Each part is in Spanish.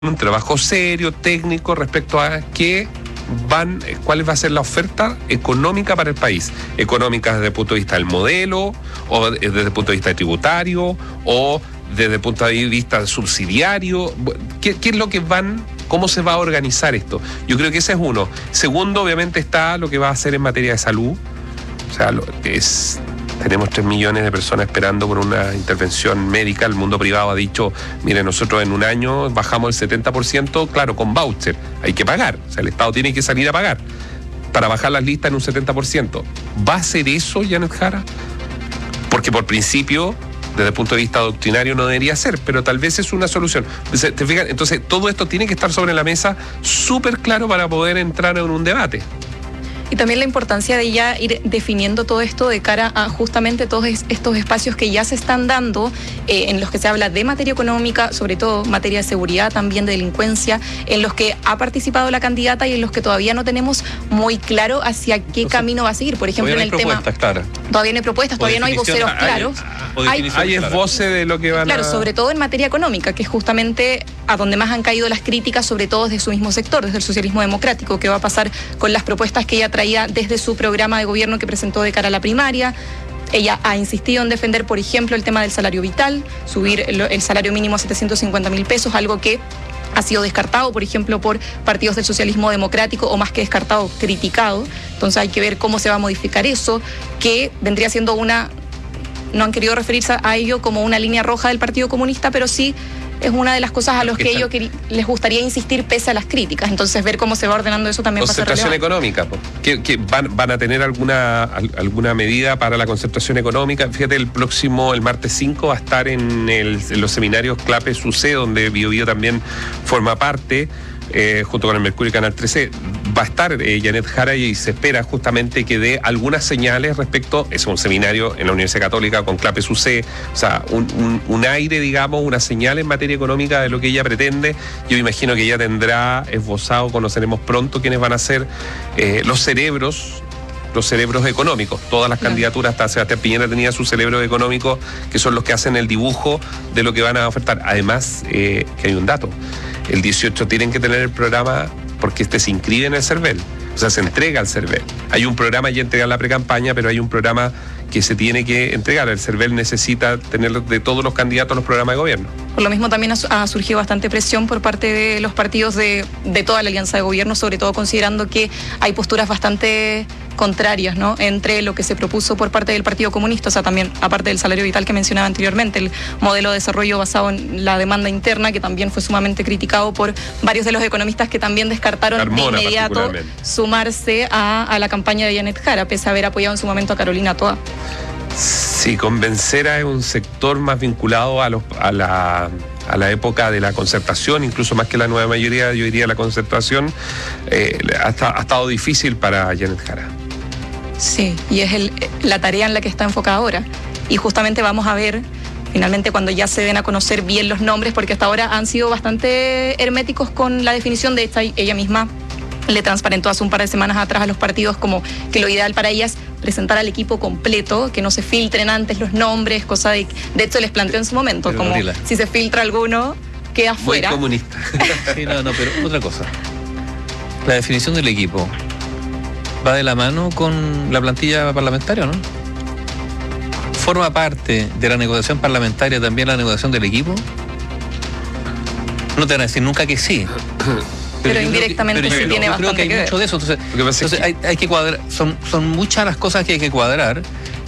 un trabajo serio, técnico, respecto a cuál va a ser la oferta económica para el país. Económica desde el punto de vista del modelo, o desde el punto de vista tributario, o desde el punto de vista subsidiario. ¿Qué es lo que cómo se va a organizar esto? Yo creo que ese es uno. Segundo, obviamente, está lo que va a hacer en materia de salud. O sea, tenemos 3 millones de personas esperando por una intervención médica. El mundo privado ha dicho, mire, nosotros en un año bajamos el 70%, claro, con voucher. Hay que pagar. O sea, el Estado tiene que salir a pagar para bajar las listas en un 70%. ¿Va a ser eso, Janet Jara? Porque por principio, desde el punto de vista doctrinario, no debería ser, pero tal vez es una solución. ¿Te fijas? Entonces, todo esto tiene que estar sobre la mesa súper claro para poder entrar en un debate. Y también la importancia de ya ir definiendo todo esto de cara a justamente todos estos espacios que ya se están dando, en los que se habla de materia económica, sobre todo materia de seguridad, también de delincuencia, en los que ha participado la candidata y en los que todavía no tenemos muy claro hacia qué camino va a seguir. Por ejemplo, en el tema... Claras. Todavía no hay propuestas, todavía no hay voceros claros. Hay esboces de lo que van Claro, sobre todo en materia económica, que es justamente a donde más han caído las críticas, sobre todo desde su mismo sector, desde el socialismo democrático. ¿Qué va a pasar con las propuestas que ella traía desde su programa de gobierno que presentó de cara a la primaria? Ella ha insistido en defender, por ejemplo, el tema del salario vital, subir el salario mínimo a 750.000 pesos, algo que ha sido descartado, por ejemplo, por partidos del socialismo democrático, o más que descartado, criticado. Entonces hay que ver cómo se va a modificar eso, que vendría siendo no han querido referirse a ello como una línea roja del Partido Comunista, pero sí es una de las cosas a los que ellos les gustaría insistir pese a las críticas. Entonces ver cómo se va ordenando eso también va a ser relevante. Concentración económica, que van a tener alguna medida para la concertación económica. Fíjate, el martes 5 va a estar en los seminarios CLAPE-SUCE, donde Biobío también forma parte, junto con el Mercurio y Canal 13. Va a estar Janet Jara y se espera justamente que dé algunas señales respecto, es un seminario en la Universidad Católica con CLAPE-SUCE, o sea, un aire, digamos, una señal en materia económica de lo que ella pretende. Yo imagino que ella tendrá esbozado, conoceremos pronto quiénes van a ser los cerebros económicos. Todas las candidaturas, hasta Sebastián Piñera tenía sus cerebros económicos, que son los que hacen el dibujo de lo que van a ofertar. Además, que hay un dato, el 18 tienen que tener el programa, porque se inscribe en el CERVEL, o sea, se entrega al CERVEL. Hay un programa ya entregado en la precampaña, pero hay un programa que se tiene que entregar. El CERVEL necesita tener de todos los candidatos los programas de gobierno. Por lo mismo también ha surgido bastante presión por parte de los partidos de toda la alianza de gobierno, sobre todo considerando que hay posturas bastante contrarias, ¿no?, entre lo que se propuso por parte del Partido Comunista, o sea, también, aparte del salario vital que mencionaba anteriormente, el modelo de desarrollo basado en la demanda interna, que también fue sumamente criticado por varios de los economistas que también descartaron Carmona, de inmediato sumarse a la campaña de Janet Jara, pese a haber apoyado en su momento a Carolina Toa. Sí, Convencera es un sector más vinculado a la época de la concertación, incluso más que la nueva mayoría, yo diría la concertación. Ha estado difícil para Janet Jara. Sí, y es la tarea en la que está enfocada ahora. Y justamente vamos a ver, finalmente, cuando ya se den a conocer bien los nombres, porque hasta ahora han sido bastante herméticos con la definición. De esta, ella misma le transparentó hace un par de semanas atrás a los partidos como que lo ideal para ellas presentar al equipo completo, que no se filtren antes los nombres, cosa de hecho les planteó en su momento, pero como si se filtra alguno, queda fuera. Muy comunista. Sí, pero otra cosa. La definición del equipo va de la mano con la plantilla parlamentaria, ¿no? ¿Forma parte de la negociación parlamentaria también la negociación del equipo? No te van a decir nunca que sí. Pero indirectamente sí tiene bastante que ver. Creo que hay mucho de eso. Entonces hay que cuadrar. Son muchas las cosas que hay que cuadrar.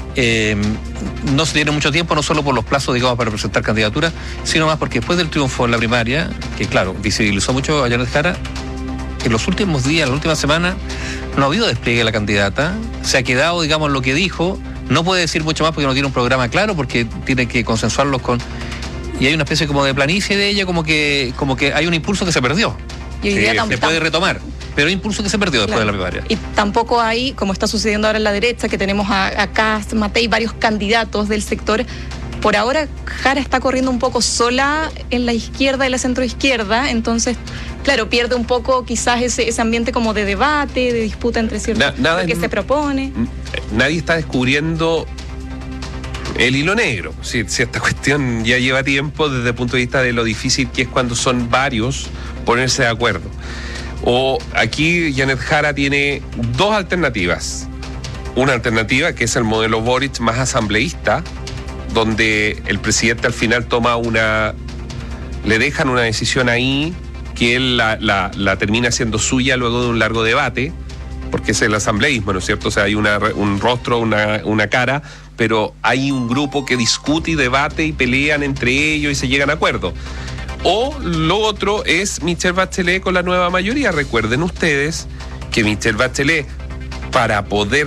No se tiene mucho tiempo, no solo por los plazos, digamos, para presentar candidaturas, sino más porque después del triunfo en la primaria, que claro, visibilizó mucho a Janet Jara, en los últimos días, la última semana, no ha habido despliegue de la candidata. Se ha quedado, digamos, lo que dijo. No puede decir mucho más porque no tiene un programa claro, porque tiene que consensuarlos con... Y hay una especie como de planicie de ella, como que hay un impulso que se perdió. Y hoy día se puede retomar, pero hay impulso que se perdió después de la primaria. Y tampoco hay, como está sucediendo ahora en la derecha, que tenemos a Kast, Matei, varios candidatos del sector. Por ahora, Jara está corriendo un poco sola en la izquierda y la centroizquierda, entonces, claro, pierde un poco quizás ese ambiente como de debate, de disputa entre ciertos lo que se propone. Nadie está descubriendo el hilo negro. Si esta cuestión ya lleva tiempo desde el punto de vista de lo difícil que es cuando son varios ponerse de acuerdo. O aquí Janet Jara tiene dos alternativas. Una alternativa que es el modelo Boric más asambleísta, donde el presidente al final le dejan una decisión ahí que él la termina siendo suya luego de un largo debate, porque es el asambleísmo, ¿no es cierto? O sea, hay un rostro, una cara, pero hay un grupo que discute y debate y pelean entre ellos y se llegan a acuerdos. O lo otro es Michelle Bachelet con la nueva mayoría. Recuerden ustedes que Michelle Bachelet, para poder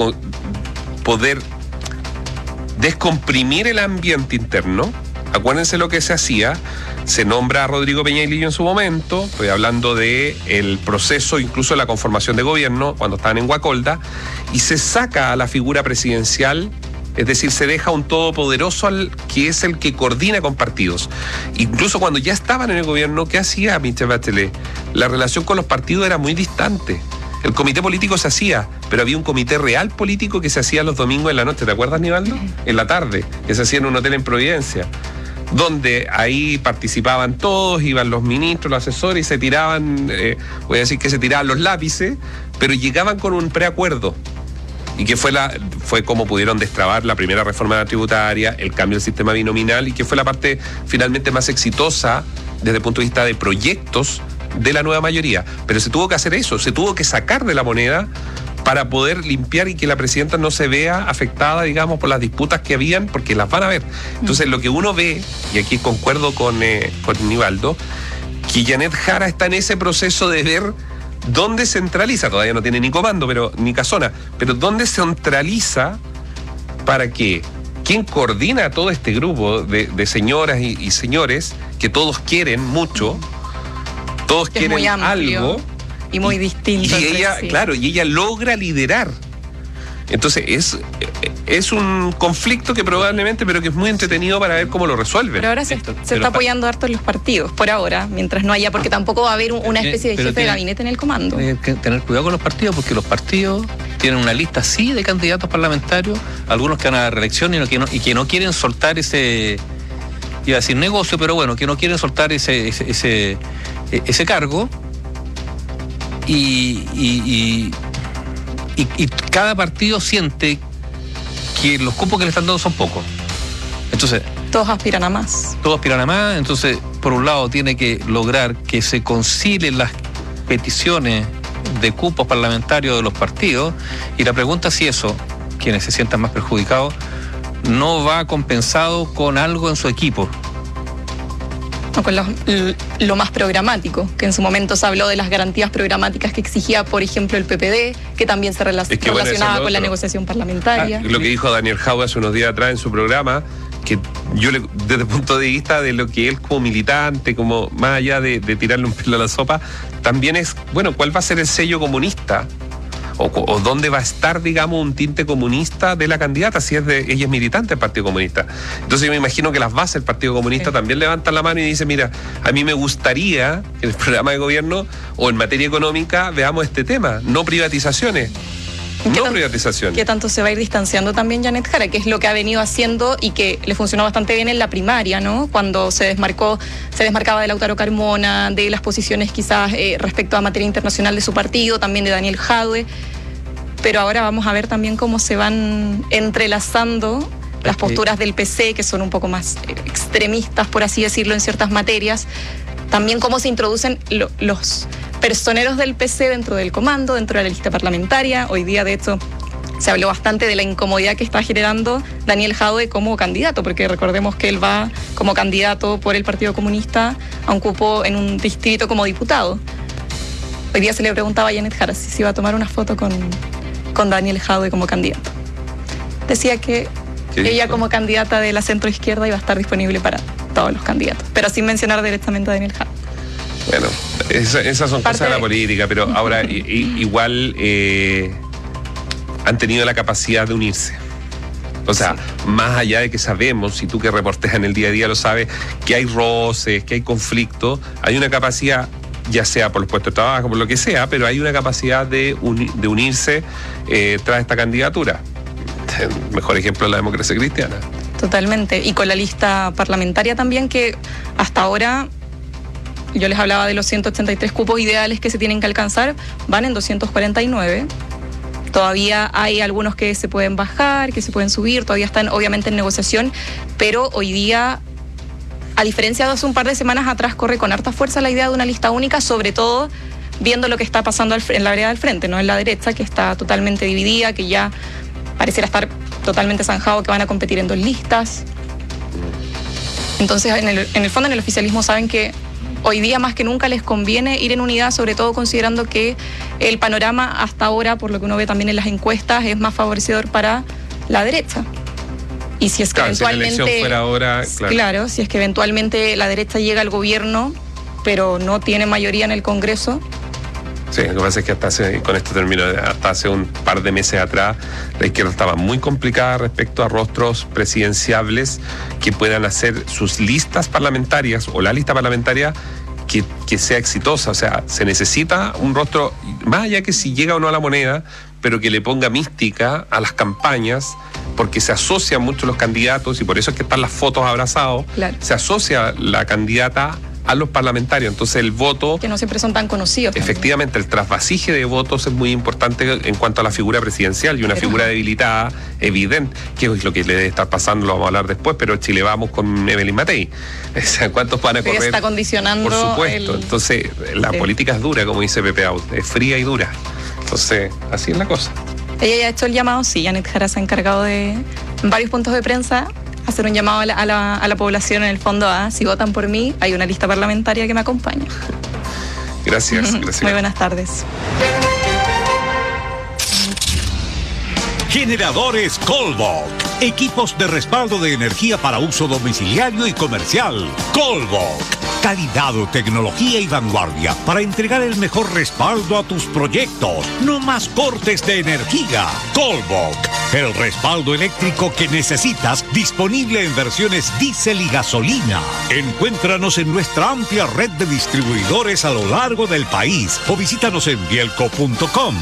descomprimir el ambiente interno, acuérdense lo que se hacía, se nombra a Rodrigo Peña-Lillo en su momento, estoy hablando de el proceso, incluso de la conformación de gobierno, cuando estaban en Guacolda, y se saca a la figura presidencial. Es decir, se deja un todopoderoso que es el que coordina con partidos. Incluso cuando ya estaban en el gobierno, ¿qué hacía Michelle Bachelet? La relación con los partidos era muy distante. El comité político se hacía, pero había un comité real político que se hacía los domingos en la noche. ¿Te acuerdas, Nivaldo? En la tarde, que se hacía en un hotel en Providencia, donde ahí participaban todos, iban los ministros, los asesores y se tiraban, voy a decir que se tiraban los lápices, pero llegaban con un preacuerdo. Y que fue como pudieron destrabar la primera reforma tributaria, el cambio del sistema binominal, y que fue la parte finalmente más exitosa desde el punto de vista de proyectos de la nueva mayoría. Pero se tuvo que hacer eso, se tuvo que sacar de la moneda para poder limpiar y que la presidenta no se vea afectada, digamos, por las disputas que habían, porque las van a ver. Entonces, lo que uno ve, y aquí concuerdo con Nivaldo, que Janet Jara está en ese proceso de ver ¿dónde centraliza? Todavía no tiene ni comando, ni casona, pero ¿dónde centraliza para que quien coordina a todo este grupo de señoras y señores que todos quieren mucho, todos quieren muy amplio, algo y muy distinto? Y ella, sí. Claro, y ella logra liderar. Entonces es un conflicto que probablemente, pero que es muy entretenido para ver cómo lo resuelven. Pero ahora se está apoyando harto en los partidos, por ahora, mientras no haya, porque tampoco va a haber una especie de jefe de gabinete en el comando. Hay que tener cuidado con los partidos, porque los partidos tienen una lista sí de candidatos parlamentarios, algunos que van a la reelección y que no quieren soltar ese, iba a decir negocio, pero bueno, que no quieren soltar ese cargo y cada partido siente que los cupos que le están dando son pocos. Entonces, todos aspiran a más. Entonces, por un lado tiene que lograr que se concilien las peticiones de cupos parlamentarios de los partidos, y la pregunta es si eso, quienes se sientan más perjudicados, no va compensado con algo en su equipo. O con lo más programático, que en su momento se habló de las garantías programáticas que exigía, por ejemplo, el PPD, que también se relacionaba con la negociación parlamentaria. Lo que dijo Daniel Jaude hace unos días atrás en su programa, que yo desde el punto de vista de lo que él como militante, como más allá de tirarle un pelo a la sopa, también es, bueno, ¿cuál va a ser el sello comunista? O dónde va a estar, digamos, un tinte comunista de la candidata, si ella es militante del Partido Comunista. Entonces yo me imagino que las bases del Partido Comunista también levantan la mano y dicen, mira, a mí me gustaría que en el programa de gobierno o en materia económica veamos este tema, no privatizaciones. ¿Qué tanto se va a ir distanciando también Janet Jara? Que es lo que ha venido haciendo y que le funcionó bastante bien en la primaria, ¿no? Cuando se desmarcaba de Lautaro Carmona, de las posiciones quizás respecto a materia internacional de su partido, también de Daniel Jaude. Pero ahora vamos a ver también cómo se van entrelazando las posturas del PC, que son un poco más extremistas, por así decirlo, en ciertas materias. También cómo se introducen los personeros del PC dentro del comando, dentro de la lista parlamentaria. Hoy día, de hecho, se habló bastante de la incomodidad que está generando Daniel Jaude como candidato, porque recordemos que él va como candidato por el Partido Comunista a un cupo en un distrito como diputado. Hoy día se le preguntaba a Janet Jara si se iba a tomar una foto con Daniel Jaude como candidato. Decía que ella como candidata de la centroizquierda iba a estar disponible para todos los candidatos, pero sin mencionar directamente a Daniel Jaude. Bueno, esas son cosas de la política, pero ahora igual han tenido la capacidad de unirse. O sea, más allá de que sabemos, y tú que reporteas en el día a día lo sabes, que hay roces, que hay conflictos, hay una capacidad, ya sea por los puestos de trabajo, por lo que sea, pero hay una capacidad de unirse tras esta candidatura. El mejor ejemplo es la democracia cristiana. Totalmente. Y con la lista parlamentaria también, que hasta ahora, yo les hablaba de los 183 cupos ideales que se tienen que alcanzar, van en 249. Todavía hay algunos que se pueden bajar, que se pueden subir, todavía están obviamente en negociación, pero hoy día, a diferencia de hace un par de semanas atrás, corre con harta fuerza la idea de una lista única, sobre todo viendo lo que está pasando en la vereda del frente, no en la derecha, que está totalmente dividida, que ya pareciera estar totalmente zanjado, que van a competir en 2 listas. Entonces, en el fondo, en el oficialismo saben que hoy día más que nunca les conviene ir en unidad, sobre todo considerando que el panorama hasta ahora, por lo que uno ve también en las encuestas, es más favorecedor para la derecha. Y si es que eventualmente, si la elección fuera ahora, claro, si es que eventualmente la derecha llega al gobierno, pero no tiene mayoría en el Congreso. Sí, lo que pasa es que con esto termino, hasta hace un par de meses atrás, la izquierda estaba muy complicada respecto a rostros presidenciables que puedan hacer sus listas parlamentarias o la lista parlamentaria que sea exitosa. O sea, se necesita un rostro, más allá que si llega o no a la moneda, pero que le ponga mística a las campañas, porque se asocian mucho los candidatos, y por eso es que están las fotos abrazados. Claro. Se asocia la candidata a los parlamentarios, entonces el voto... Que no siempre son tan conocidos. Efectivamente, el trasvasije de votos es muy importante en cuanto a la figura presidencial, y una figura debilitada, evidente, que es lo que le debe estar pasando, lo vamos a hablar después, pero Chile Vamos con Evelyn Matei. O sea, ¿cuántos van a correr? Está condicionando. Por supuesto, entonces la política es dura, como dice Pepe Out, es fría y dura. Entonces, así es la cosa. Ella ya ha hecho el llamado, sí, Janet Jara se ha encargado de, en varios puntos de prensa, hacer un llamado a la población, en el fondo, a si votan por mí, hay una lista parlamentaria que me acompaña. Gracias, gracias. Muy buenas tardes. Generadores Colbok. Equipos de respaldo de energía para uso domiciliario y comercial. Colbok. Calidad, tecnología y vanguardia para entregar el mejor respaldo a tus proyectos. No más cortes de energía. Colbok. El respaldo eléctrico que necesitas, disponible en versiones diésel y gasolina. Encuéntranos en nuestra amplia red de distribuidores a lo largo del país o visítanos en bielco.com.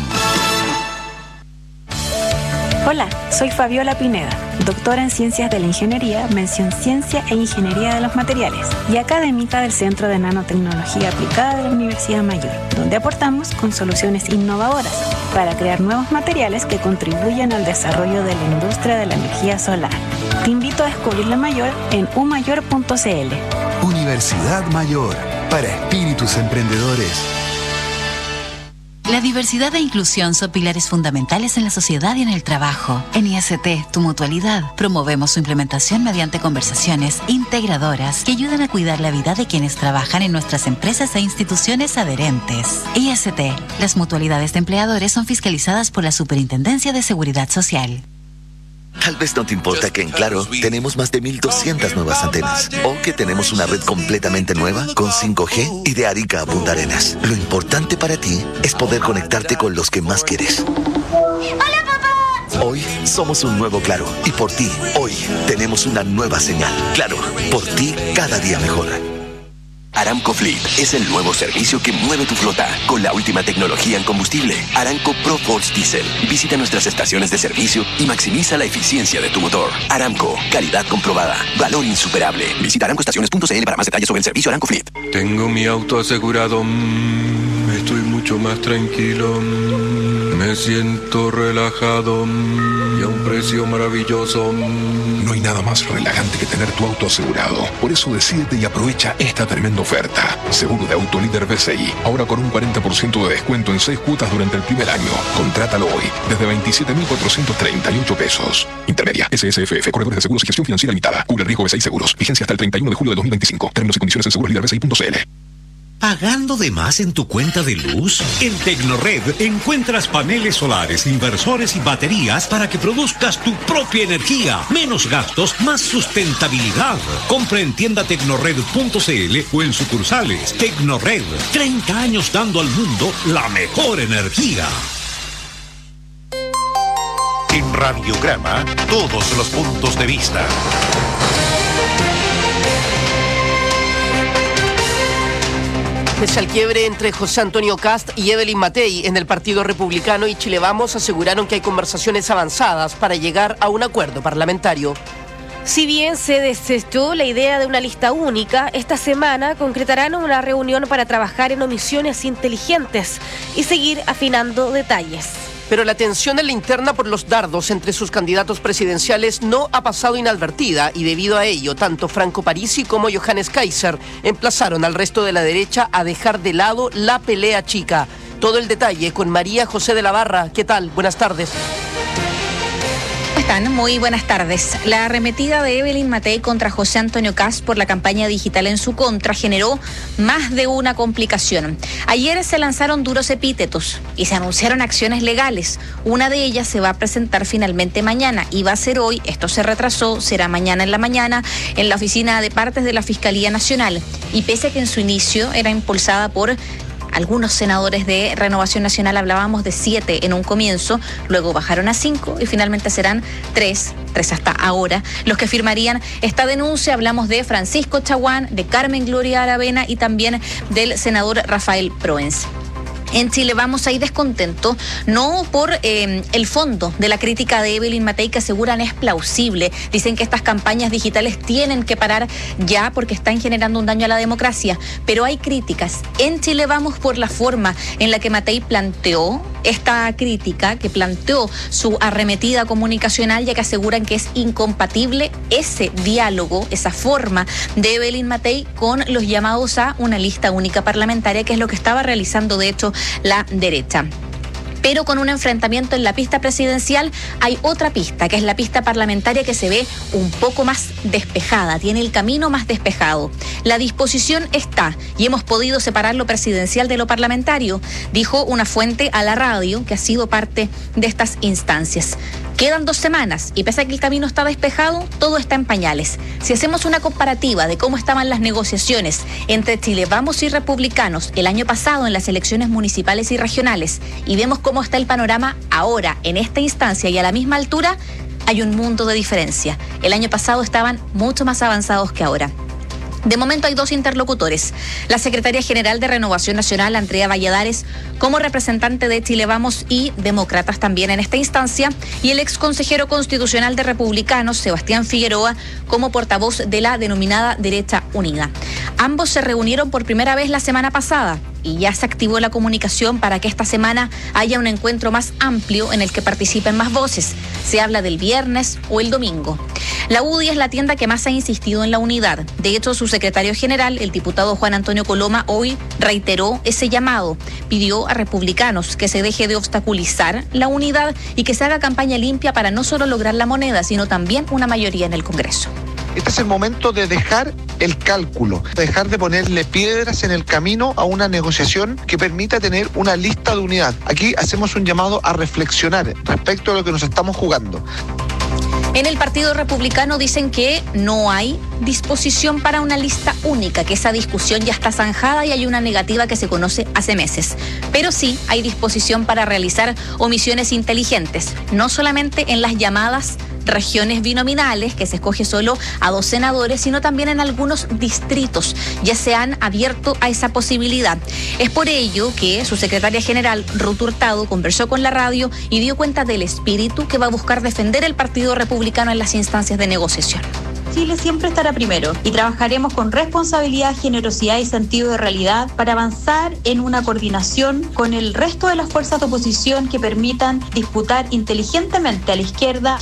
Hola, soy Fabiola Pineda, doctora en Ciencias de la Ingeniería, mención Ciencia e Ingeniería de los Materiales y académica del Centro de Nanotecnología Aplicada de la Universidad Mayor, donde aportamos con soluciones innovadoras para crear nuevos materiales que contribuyan al desarrollo de la industria de la energía solar. Te invito a descubrir la mayor en umayor.cl. Universidad Mayor, para espíritus emprendedores. La diversidad e inclusión son pilares fundamentales en la sociedad y en el trabajo. En IST, tu mutualidad, promovemos su implementación mediante conversaciones integradoras que ayudan a cuidar la vida de quienes trabajan en nuestras empresas e instituciones adherentes. IST, las mutualidades de empleadores son fiscalizadas por la Superintendencia de Seguridad Social. Tal vez no te importa que en Claro tenemos más de 1,200 nuevas antenas, o que tenemos una red completamente nueva con 5G y de Arica a Punta Arenas. Lo importante para ti es poder conectarte con los que más quieres. ¡Hola, papá! Hoy somos un nuevo Claro, y por ti, hoy tenemos una nueva señal. Claro, por ti cada día mejor. Aramco Fleet es el nuevo servicio que mueve tu flota con la última tecnología en combustible. Aramco ProForce Diesel. Visita nuestras estaciones de servicio y maximiza la eficiencia de tu motor. Aramco, calidad comprobada, valor insuperable. Visita aramcoestaciones.cl para más detalles sobre el servicio Aramco Fleet. Tengo mi auto asegurado, estoy mucho más tranquilo, me siento relajado y a un precio maravilloso. No hay nada más relajante que tener tu auto asegurado. Por eso decídete y aprovecha esta tremenda oferta. Seguro de auto líder BCI. Ahora con un 40% de descuento en 6 cuotas durante el primer año. Contrátalo hoy desde 27.438 pesos. Intermedia. SSFF. Corredores de seguros y gestión financiera limitada. Cubre el riesgo BCI Seguros. Vigencia hasta el 31 de julio de 2025. Términos y condiciones en segurosliderbci.cl. ¿Pagando de más en tu cuenta de luz? En Tecnored encuentras paneles solares, inversores y baterías para que produzcas tu propia energía. Menos gastos, más sustentabilidad. Compra en tienda tecnored.cl o en sucursales. Tecnored, 30 años dando al mundo la mejor energía. En Radiograma, todos los puntos de vista. Pese al quiebre entre José Antonio Kast y Evelyn Matei en el Partido Republicano y Chile Vamos, aseguraron que hay conversaciones avanzadas para llegar a un acuerdo parlamentario. Si bien se desechó la idea de una lista única, esta semana concretarán una reunión para trabajar en omisiones inteligentes y seguir afinando detalles. Pero la tensión en la interna por los dardos entre sus candidatos presidenciales no ha pasado inadvertida y debido a ello, tanto Franco Parisi como Johannes Kaiser emplazaron al resto de la derecha a dejar de lado la pelea chica. Todo el detalle con María José de la Barra. ¿Qué tal? Buenas tardes. Muy buenas tardes. La arremetida de Evelyn Matei contra José Antonio Kast por la campaña digital en su contra generó más de una complicación. Ayer se lanzaron duros epítetos y se anunciaron acciones legales. Una de ellas se va a presentar finalmente mañana y va a ser hoy. Esto se retrasó, será mañana en la mañana en la oficina de partes de la Fiscalía Nacional. Y pese a que en su inicio era impulsada por algunos senadores de Renovación Nacional, hablábamos de 7 en un comienzo, luego bajaron a 5 y finalmente serán 3 hasta ahora, los que firmarían esta denuncia. Hablamos de Francisco Chaguán, de Carmen Gloria Aravena y también del senador Rafael Proens. En Chile Vamos hay descontento, no por el fondo de la crítica de Evelyn Matei, que aseguran es plausible. Dicen que estas campañas digitales tienen que parar ya porque están generando un daño a la democracia. Pero hay críticas en Chile Vamos por la forma en la que Matei planteó esta crítica, que planteó su arremetida comunicacional, ya que aseguran que es incompatible ese diálogo, esa forma de Evelyn Matei con los llamados a una lista única parlamentaria, que es lo que estaba realizando de hecho la derecha. Pero con un enfrentamiento en la pista presidencial hay otra pista, que es la pista parlamentaria, que se ve un poco más despejada, tiene el camino más despejado. La disposición está y hemos podido separar lo presidencial de lo parlamentario, dijo una fuente a la radio que ha sido parte de estas instancias. Quedan 2 semanas y pese a que el camino está despejado, todo está en pañales. Si hacemos una comparativa de cómo estaban las negociaciones entre Chile Vamos y Republicanos el año pasado en las elecciones municipales y regionales y vemos cómo está el panorama ahora en esta instancia y a la misma altura, hay un mundo de diferencia. El año pasado estaban mucho más avanzados que ahora. De momento hay 2 interlocutores, la secretaria general de Renovación Nacional, Andrea Valladares, como representante de Chile Vamos y Demócratas también en esta instancia, y el ex consejero constitucional de Republicanos, Sebastián Figueroa, como portavoz de la denominada Derecha Unida. Ambos se reunieron por primera vez la semana pasada y ya se activó la comunicación para que esta semana haya un encuentro más amplio en el que participen más voces. Se habla del viernes o el domingo. La UDI es la tienda que más ha insistido en la unidad. De hecho, su secretario general, el diputado Juan Antonio Coloma, hoy reiteró ese llamado. Pidió a republicanos que se deje de obstaculizar la unidad y que se haga campaña limpia para no solo lograr la moneda, sino también una mayoría en el Congreso. Este es el momento de dejar el cálculo, dejar de ponerle piedras en el camino a una negociación que permita tener una lista de unidad. Aquí hacemos un llamado a reflexionar respecto a lo que nos estamos jugando. En el Partido Republicano dicen que no hay disposición para una lista única, que esa discusión ya está zanjada y hay una negativa que se conoce hace meses. Pero sí hay disposición para realizar omisiones inteligentes, no solamente en las llamadas regiones binominales, que se escoge solo a 2 senadores, sino también en algunos distritos. Ya se han abierto a esa posibilidad. Es por ello que su secretaria general, Ruth Hurtado, conversó con la radio y dio cuenta del espíritu que va a buscar defender el Partido Republicano en las instancias de negociación. Chile siempre estará primero y trabajaremos con responsabilidad, generosidad y sentido de realidad para avanzar en una coordinación con el resto de las fuerzas de oposición que permitan disputar inteligentemente a la izquierda.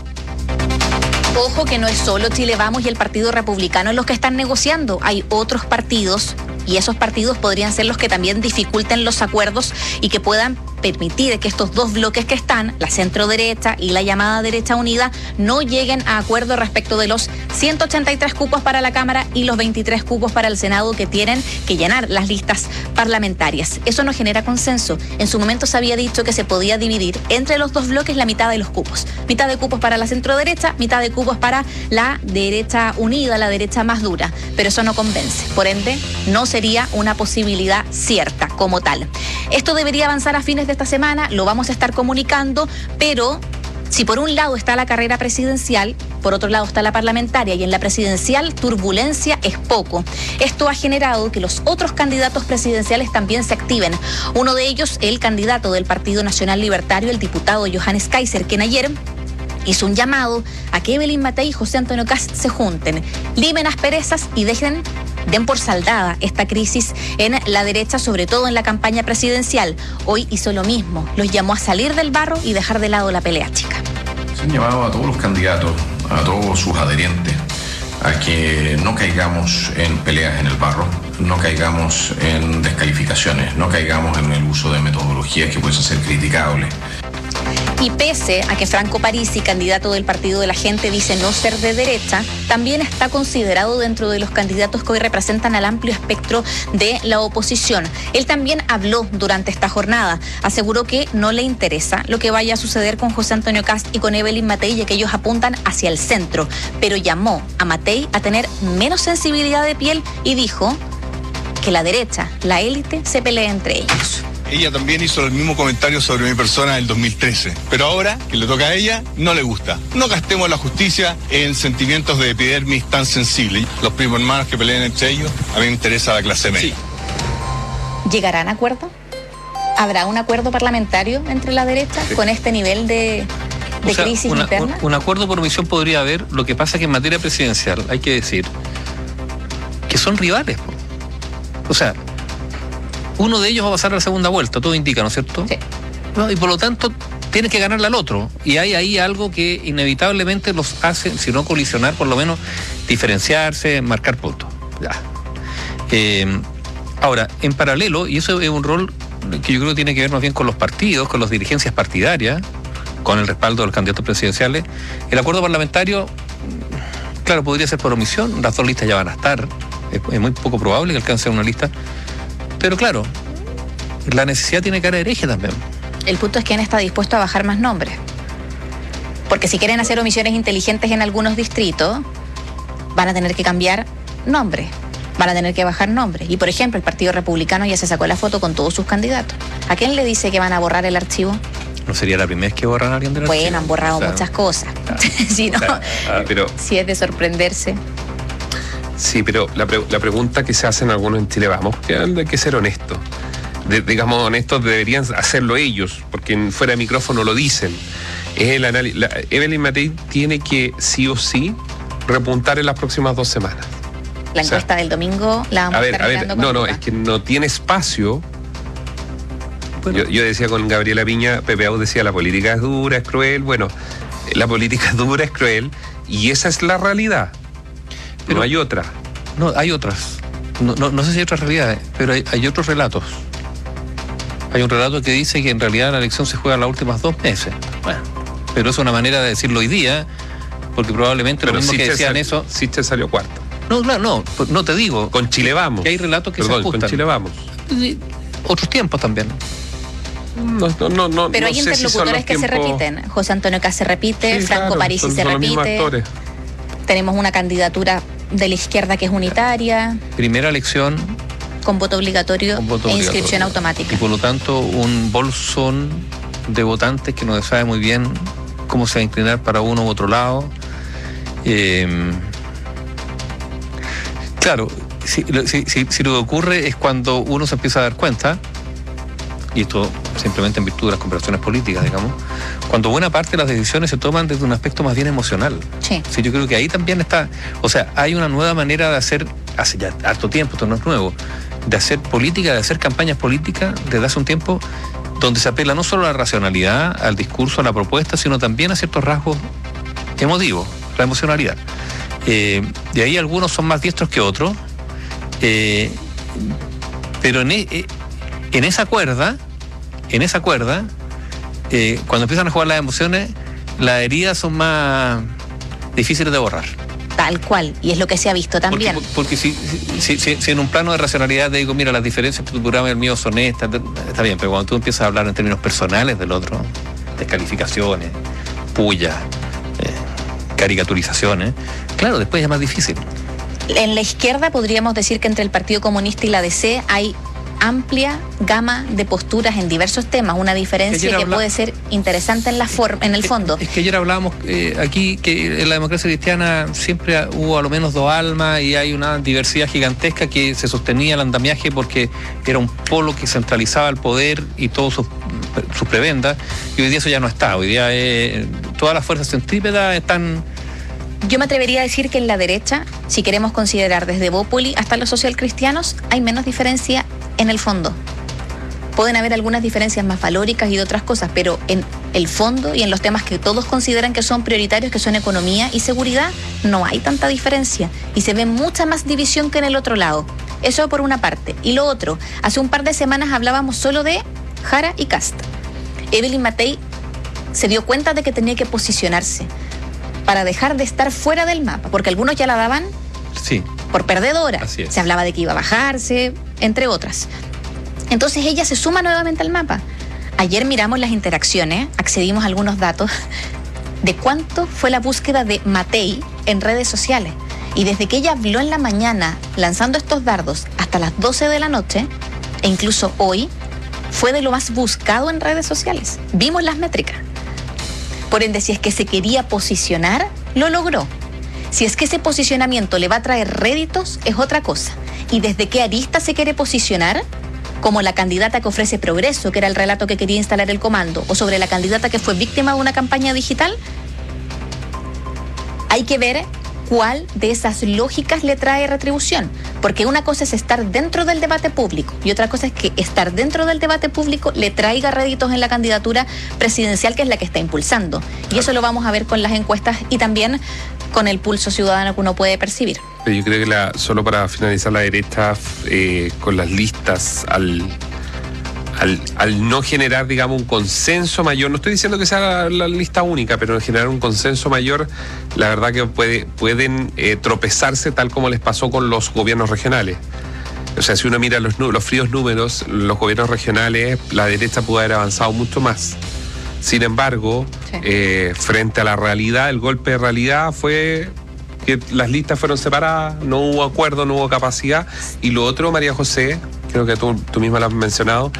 Ojo que no es solo Chile Vamos y el Partido Republicano los que están negociando. Hay otros partidos y esos partidos podrían ser los que también dificulten los acuerdos y que puedan permitir que estos 2 bloques que están, la centro derecha y la llamada derecha unida, no lleguen a acuerdo respecto de los 183 cupos para la Cámara y los 23 cupos para el Senado que tienen que llenar las listas parlamentarias. Eso no genera consenso. En su momento se había dicho que se podía dividir entre los 2 bloques la mitad de los cupos. Mitad de cupos para la centro derecha, mitad de cupos para la derecha unida, la derecha más dura. Pero eso no convence. Por ende, no sería una posibilidad cierta como tal. Esto debería avanzar a fines de esta semana, lo vamos a estar comunicando, pero si por un lado está la carrera presidencial, por otro lado está la parlamentaria, y en la presidencial turbulencia es poco. Esto ha generado que los otros candidatos presidenciales también se activen. Uno de ellos, el candidato del Partido Nacional Libertario, el diputado Johannes Kaiser, quien ayer Hizo un llamado a que Evelyn Matei y José Antonio Kast se junten, limen asperezas y den por saldada esta crisis en la derecha, sobre todo en la campaña presidencial. Hoy hizo lo mismo, los llamó a salir del barro y dejar de lado la pelea chica. Se han llamado a todos los candidatos, a todos sus adherentes, a que no caigamos en peleas en el barro, no caigamos en descalificaciones, no caigamos en el uso de metodologías que pueden ser criticables. Y pese a que Franco Parisi, candidato del Partido de la Gente, dice no ser de derecha, también está considerado dentro de los candidatos que hoy representan al amplio espectro de la oposición. Él también habló durante esta jornada, aseguró que no le interesa lo que vaya a suceder con José Antonio Kast y con Evelyn Matei, ya que ellos apuntan hacia el centro, pero llamó a Matei a tener menos sensibilidad de piel y dijo que la derecha, la élite, se pelea entre ellos. Ella también hizo el mismo comentario sobre mi persona en el 2013, pero ahora que le toca a ella, no le gusta. No gastemos la justicia en sentimientos de epidermis tan sensibles. Los primos hermanos que peleen entre ellos, a mí me interesa la clase media. Sí. ¿Llegarán a acuerdo? ¿Habrá un acuerdo parlamentario entre la derecha con este nivel de crisis interna? Un acuerdo por omisión podría haber. Lo que pasa es que en materia presidencial hay que decir que son rivales. O sea, uno de ellos va a pasar a la segunda vuelta, todo indica, ¿no es cierto? Sí. Y por lo tanto, tiene que ganarle al otro. Y hay ahí algo que inevitablemente los hace, si no colisionar, por lo menos diferenciarse, marcar puntos. Ya. Ahora, en paralelo, y eso es un rol que yo creo que tiene que ver más bien con los partidos, con las dirigencias partidarias, con el respaldo de los candidatos presidenciales, el acuerdo parlamentario, claro, podría ser por omisión, las dos listas ya van a estar, es muy poco probable que alcance una lista. Pero claro, la necesidad tiene cara de hereje también. El punto es quién está dispuesto a bajar más nombres. Porque si quieren hacer omisiones inteligentes en algunos distritos, van a tener que cambiar nombres, van a tener que bajar nombres. Y por ejemplo, el Partido Republicano ya se sacó la foto con todos sus candidatos. ¿A quién le dice que van a borrar el archivo? No sería la primera vez que borran a alguien del archivo. Bueno, han borrado muchas cosas. Si no, pero si es de sorprenderse. Sí, pero la pregunta que se hacen algunos en Chile Vamos, que hay que ser honestos. Digamos, honestos deberían hacerlo ellos, porque fuera de micrófono lo dicen. Es el análisis. Evelyn Matei tiene que, sí o sí, repuntar en las próximas 2 semanas. La encuesta del domingo la vamos a estar mirando. No, es que no tiene espacio. Bueno. Yo decía con Gabriela Piña, Pepe Au decía, la política es dura, es cruel. Bueno, la política es dura, es cruel, y esa es la realidad. Pero no hay otra. No, hay otras. No sé si hay otras realidades, pero hay otros relatos. Hay un relato que dice que en realidad la elección se juega los últimos 2 meses. Bueno, pero es una manera de decirlo hoy día, porque probablemente lo mismo que decían eso. Sichel salió cuarto. No, claro, no te digo. Con Chile Vamos. Que hay relatos que se ajustan. Con Chile Vamos. Otros tiempos también. Pero hay interlocutores que se repiten. José Antonio Kast se repite, sí, Franco Parisi se repite. Tenemos una candidatura de la izquierda que es unitaria. Primera elección. Con voto obligatorio e inscripción automática. Y por lo tanto un bolsón de votantes que no se sabe muy bien cómo se va a inclinar para uno u otro lado. Claro, si lo que ocurre es cuando uno se empieza a dar cuenta, y esto simplemente en virtud de las conversaciones políticas, digamos, cuando buena parte de las decisiones se toman desde un aspecto más bien emocional. Sí. Sí, yo creo que ahí también está, o sea, hay una nueva manera de hacer, hace ya harto tiempo, esto no es nuevo, de hacer política, de hacer campañas políticas desde hace un tiempo, donde se apela no solo a la racionalidad, al discurso, a la propuesta, sino también a ciertos rasgos emotivos, la emocionalidad. De ahí algunos son más diestros que otros, pero en esa cuerda, cuando empiezan a jugar las emociones, las heridas son más difíciles de borrar. Tal cual, y es lo que se ha visto también. Porque si en un plano de racionalidad te digo, mira, las diferencias entre tu programa y el mío son estas, está bien, pero cuando tú empiezas a hablar en términos personales del otro, descalificaciones, pullas, caricaturizaciones, claro, después es más difícil. En la izquierda podríamos decir que entre el Partido Comunista y la DC hay amplia gama de posturas en diversos temas, una diferencia que puede ser interesante en el fondo. Es que ayer hablábamos aquí que en la democracia cristiana siempre hubo a lo menos 2 almas y hay una diversidad gigantesca que se sostenía el andamiaje porque era un polo que centralizaba el poder y todas sus prebendas, y hoy día eso ya no está. Hoy día todas las fuerzas centrípetas están... Yo me atrevería a decir que en la derecha, si queremos considerar desde Bópoli hasta los socialcristianos, hay menos diferencia en el fondo. Pueden haber algunas diferencias más valóricas y de otras cosas, pero en el fondo y en los temas que todos consideran que son prioritarios, que son economía y seguridad, no hay tanta diferencia y se ve mucha más división que en el otro lado. Eso por una parte. Y lo otro, hace un par de semanas hablábamos solo de Jara y Kast. Evelyn Matei se dio cuenta de que tenía que posicionarse para dejar de estar fuera del mapa, porque algunos ya la daban por perdedora. Se hablaba de que iba a bajarse, entre otras. Entonces ella se suma nuevamente al mapa. Ayer miramos las interacciones, accedimos a algunos datos de cuánto fue la búsqueda de Matei en redes sociales. Y desde que ella habló en la mañana lanzando estos dardos hasta las 12 de la noche, e incluso hoy, fue de lo más buscado en redes sociales. Vimos las métricas. Por ende, si es que se quería posicionar, lo logró. Si es que ese posicionamiento le va a traer réditos, es otra cosa. Y desde qué arista se quiere posicionar, como la candidata que ofrece progreso, que era el relato que quería instalar el comando, o sobre la candidata que fue víctima de una campaña digital, hay que ver cuál de esas lógicas le trae retribución. Porque una cosa es estar dentro del debate público y otra cosa es que estar dentro del debate público le traiga réditos en la candidatura presidencial, que es la que está impulsando. Y eso lo vamos a ver con las encuestas y también con el pulso ciudadano que uno puede percibir. Yo creo que solo para finalizar la derecha, con las listas, al no generar, digamos, un consenso mayor, no estoy diciendo que sea la lista única, pero generar un consenso mayor, la verdad que pueden tropezarse tal como les pasó con los gobiernos regionales. O sea, si uno mira los fríos números, los gobiernos regionales, la derecha pudo haber avanzado mucho más. Sin embargo, frente a la realidad, el golpe de realidad fue que las listas fueron separadas, no hubo acuerdo, no hubo capacidad. Y lo otro, María José, creo que tú misma lo has mencionado,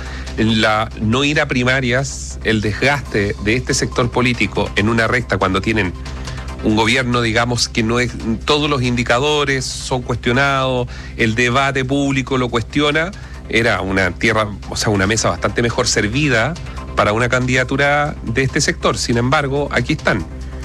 no ir a primarias, el desgaste de este sector político en una recta cuando tienen un gobierno, digamos, que no es, todos los indicadores son cuestionados, el debate público lo cuestiona, era una mesa bastante mejor servida para una candidatura de este sector. Sin embargo, aquí están.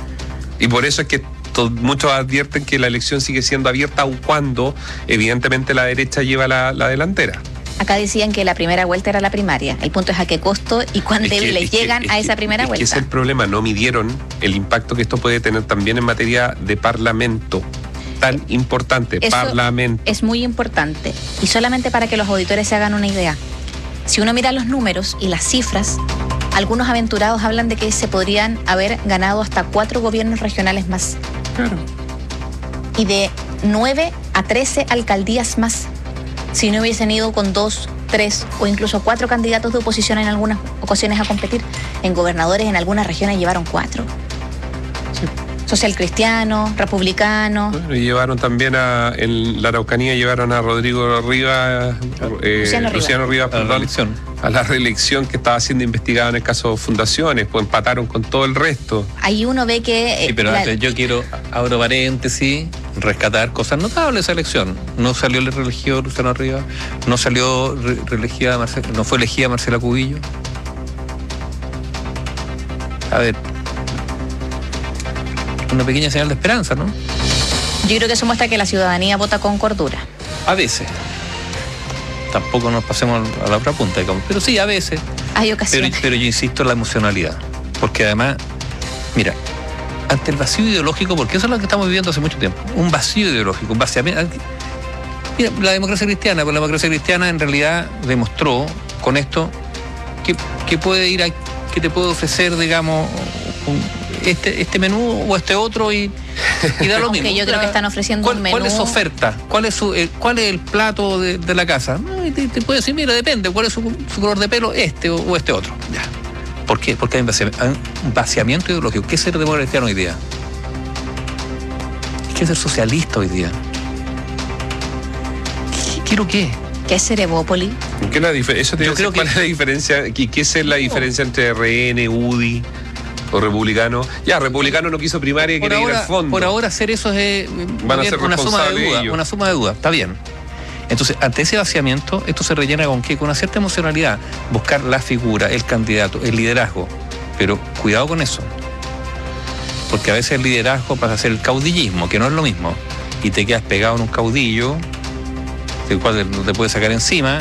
Y por eso es que muchos advierten que la elección sigue siendo abierta, aun cuando evidentemente la derecha lleva la delantera. Acá decían que la primera vuelta era la primaria. El punto es a qué costo y cuán débiles llegan a esa primera vuelta. Es que es el problema, no midieron el impacto que esto puede tener también en materia de parlamento. Tan importante, eso parlamento. Es muy importante. Y solamente para que los auditores se hagan una idea. Si uno mira los números y las cifras, algunos aventurados hablan de que se podrían haber ganado hasta 4 gobiernos regionales más. Claro. Y de 9 a 13 alcaldías más. Si no hubiesen ido con 2, 3 o incluso 4 candidatos de oposición en algunas ocasiones a competir. En gobernadores en algunas regiones llevaron 4. Sí. Socialcristiano, republicano. Bueno, y llevaron también en la Araucanía llevaron a Rodrigo Rivas, Luciano Rivas, a la reelección, que estaba siendo investigado en el caso Fundaciones, pues empataron con todo el resto. Ahí uno ve que... Sí, pero yo quiero, abro paréntesis, rescatar cosas notables de esa elección. No salió el reelegido Luciano Rivas, no salió no fue elegida Marcela Cubillo. A ver, una pequeña señal de esperanza, ¿no? Yo creo que eso muestra que la ciudadanía vota con cordura. A veces. Tampoco nos pasemos a la otra punta, digamos. Pero sí, a veces. Hay ocasiones. Pero yo insisto en la emocionalidad. Porque además, mira, ante el vacío ideológico, porque eso es lo que estamos viviendo hace mucho tiempo, un vacío ideológico, un vaciamiento. Mira, la democracia cristiana en realidad demostró con esto que puede ir que te puede ofrecer, digamos, este menú o este otro y da lo mismo. Yo creo que están ofreciendo un menú. ¿Cuál es su oferta? ¿Cuál es el plato de la casa? No, y te puede decir, mira, depende, ¿cuál es su color de pelo? Este o este otro. Ya. ¿Por qué? Porque hay un vaciamiento ideológico. ¿Qué es ser demócrata cristiano hoy día? ¿Qué es ser socialista hoy día? ¿Quiero qué? ¿Qué es ser Evópoli? ¿Qué es la diferencia? ¿Cuál es la diferencia? ¿Qué es la diferencia entre RN, UDI o republicano? Ya, republicano no quiso primaria y quiere ir al fondo. Por ahora hacer eso es una suma de dudas. Está bien. Entonces, ante ese vaciamiento, esto se rellena ¿con qué? Con una cierta emocionalidad. Buscar la figura, el candidato, el liderazgo. Pero cuidado con eso. porque a veces el liderazgo pasa a ser el caudillismo, que no es lo mismo, y te quedas pegado en un caudillo del cual no te puedes sacar encima.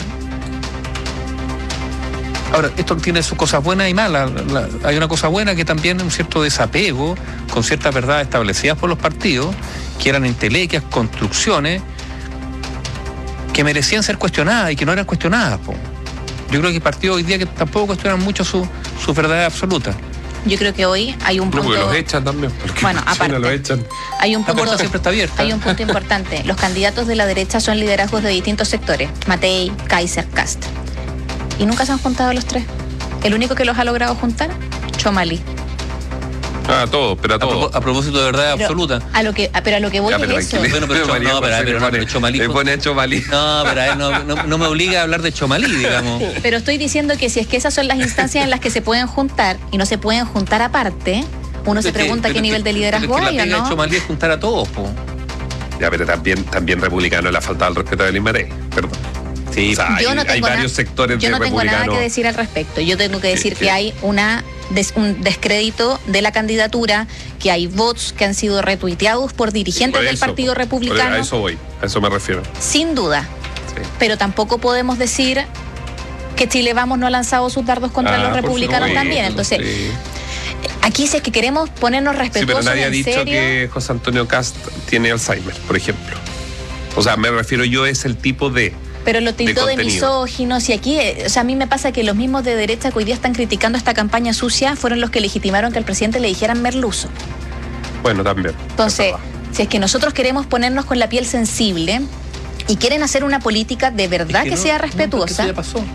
Ahora, esto tiene sus cosas buenas y malas. Hay una cosa buena, que también es un cierto desapego con ciertas verdades establecidas por los partidos, que eran entelequias, construcciones que merecían ser cuestionadas y que no eran cuestionadas, po. Yo creo que hay partidos hoy día que tampoco cuestionan mucho su verdad absoluta. Yo creo que hoy hay un punto... No, porque los echan también. Bueno, aparte, los echan. Hay un punto, siempre está abierta. Hay un punto importante. Los candidatos de la derecha son liderazgos de distintos sectores. Matei, Kaiser, Kast. Y nunca se han juntado los tres. El único que los ha logrado juntar, Txomalí. A todos, pero a todos. A propósito de verdad absoluta. Pero a lo que voy es eso. Bueno, pero Txomalí. Le pone Txomalí. No, pero a él no me obliga a hablar de Txomalí, digamos. Pero estoy diciendo que si es que esas son las instancias en las que se pueden juntar y no se pueden juntar aparte, uno se pregunta qué nivel de liderazgo hay, ¿o no? La pega de Txomalí es juntar a todos, po. Ya, pero también republicano le ha faltado el respeto a Evelyn Matei, perdón. Sí, o sea, hay varios sectores de republicanos. Yo no tengo nada que decir al respecto. Yo tengo que decir que hay un descrédito de la candidatura, que hay bots que han sido retuiteados por dirigentes del Partido Republicano. A eso voy, a eso me refiero. Sin duda. Sí. Pero tampoco podemos decir que Chile Vamos no ha lanzado sus dardos contra los republicanos también. Entonces, aquí si es que queremos ponernos respetuosos, sí, pero nadie ha dicho que José Antonio Kast tiene Alzheimer, por ejemplo. O sea, me refiero yo, es el tipo de... Pero lo tildó de misóginos, y aquí, o sea, a mí me pasa que los mismos de derecha que hoy día están criticando esta campaña sucia fueron los que legitimaron que al presidente le dijeran merluzo. Bueno, también. Entonces, si es que nosotros queremos ponernos con la piel sensible y quieren hacer una política de verdad que sea respetuosa. Eso ya pasó.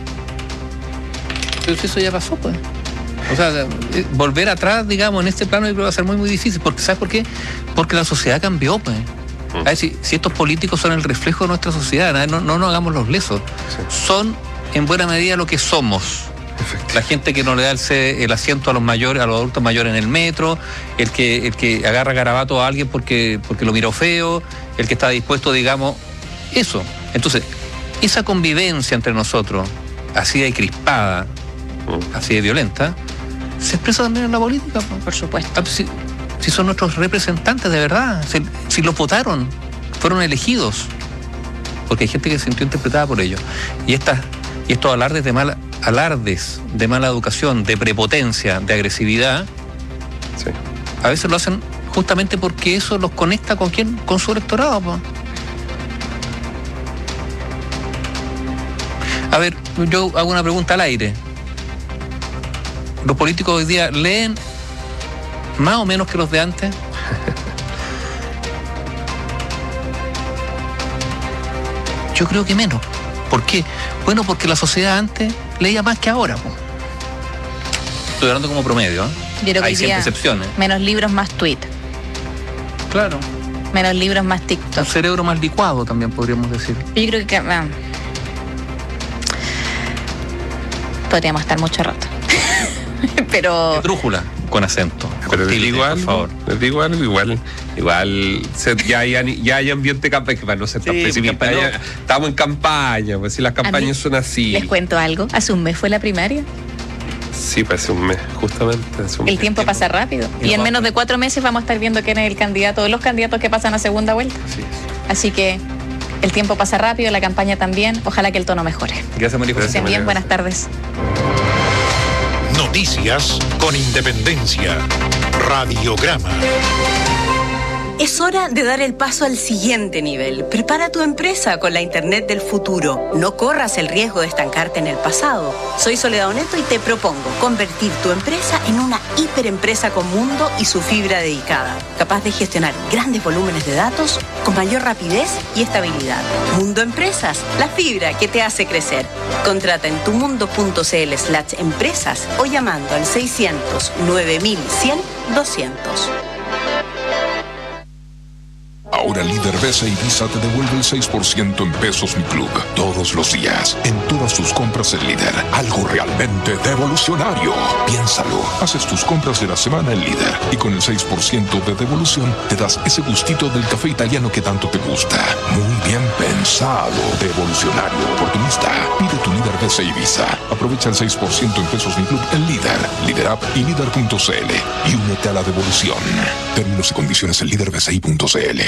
Pero eso ya pasó, pues. O sea, volver atrás, digamos, en este plano yo creo que va a ser muy, muy difícil. Porque, ¿sabes por qué? Porque la sociedad cambió, pues. A ver, si estos políticos son el reflejo de nuestra sociedad, no nos hagamos los lesos. Sí. Son en buena medida lo que somos. La gente que no le da el asiento a los mayores, a los adultos mayores en el metro, el que agarra garabato a alguien porque lo miró feo, el que está dispuesto, digamos, eso. Entonces, esa convivencia entre nosotros, así de crispada, así de violenta, se expresa también en la política. Por supuesto. Si son nuestros representantes de verdad, si los votaron, fueron elegidos, porque hay gente que se sintió interpretada por ellos. Y estos alardes de mala educación, de prepotencia, de agresividad, sí, a veces lo hacen justamente porque eso los conecta con quién, con su electorado, po. A ver, yo hago una pregunta al aire. ¿Los políticos hoy día leen más o menos que los de antes? Yo creo que menos. ¿Por qué? Bueno, porque la sociedad antes leía más que ahora, po. Estoy hablando como promedio, ¿eh? Yo creo que hay siempre excepciones. Menos libros, más tweet. Claro. Menos libros, más TikTok. Un cerebro más licuado también podríamos decir. Yo creo que podríamos estar mucho rato. Pero... Esdrújula, con acento. Pero les digo algo, por favor. Les digo algo, igual ya hay ambiente campaña, que para no ser tan pesimista, estamos en campaña, pues si las campañas son así. Les cuento algo, hace un mes fue la primaria. Sí, pues hace un mes, justamente. El tiempo pasa rápido. Y en menos de 4 meses vamos a estar viendo quién es el candidato, los candidatos que pasan a segunda vuelta. Así que el tiempo pasa rápido, la campaña también. Ojalá que el tono mejore. Gracias, María José. Estén bien, buenas tardes. Noticias con independencia. Radiograma. Es hora de dar el paso al siguiente nivel. Prepara tu empresa con la Internet del futuro. No corras el riesgo de estancarte en el pasado. Soy Soledad Oneto y te propongo convertir tu empresa en una hiperempresa con mundo y su fibra dedicada, capaz de gestionar grandes volúmenes de datos con mayor rapidez y estabilidad. Mundo Empresas, la fibra que te hace crecer. Contrata en tumundo.cl/empresas o llamando al 600 9100 200. Ahora líder Vesa y Visa te devuelve el 6% en Pesos Mi Club todos los días en todas tus compras en Líder. Algo realmente devolucionario. Piénsalo. Haces tus compras de la semana en Líder y con el 6% de devolución te das ese gustito del café italiano que tanto te gusta. Muy bien pensado. Devolucionario. Oportunista. Pide tu Líder Vesa y Visa. Aprovecha el 6% en Pesos Mi Club en Líder, Líder App y Líder.cl y únete a la devolución. Términos y condiciones en líderbci.cl.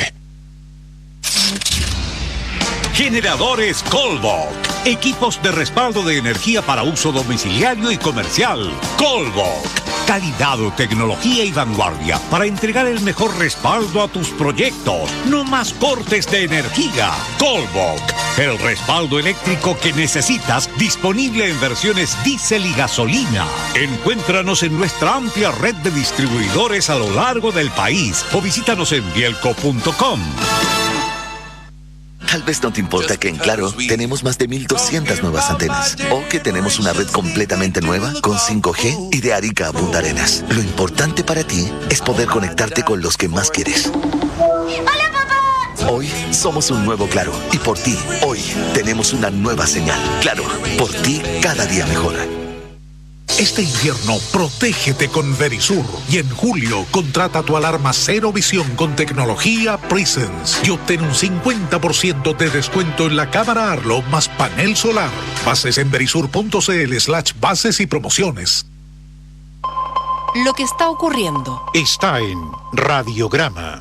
Generadores Colbok. Equipos de respaldo de energía para uso domiciliario y comercial. Colbok. Calidad, tecnología y vanguardia para entregar el mejor respaldo a tus proyectos. No más cortes de energía. Colbok. El respaldo eléctrico que necesitas, disponible en versiones diésel y gasolina. Encuéntranos en nuestra amplia red de distribuidores a lo largo del país o visítanos en bielco.com. Tal vez no te importa que en Claro tenemos más de 1,200 nuevas antenas o que tenemos una red completamente nueva con 5G y de Arica a Punta Arenas. Lo importante para ti es poder conectarte con los que más quieres. ¡Hola, papá! Hoy somos un nuevo Claro y por ti, hoy tenemos una nueva señal. Claro, por ti cada día mejor. Este invierno, protégete con Verisur y en julio contrata tu alarma Cero Visión con tecnología Presence y obtén un 50% de descuento en la cámara Arlo más panel solar. Bases en verisur.cl/bases y promociones. Lo que está ocurriendo Está en Radiograma.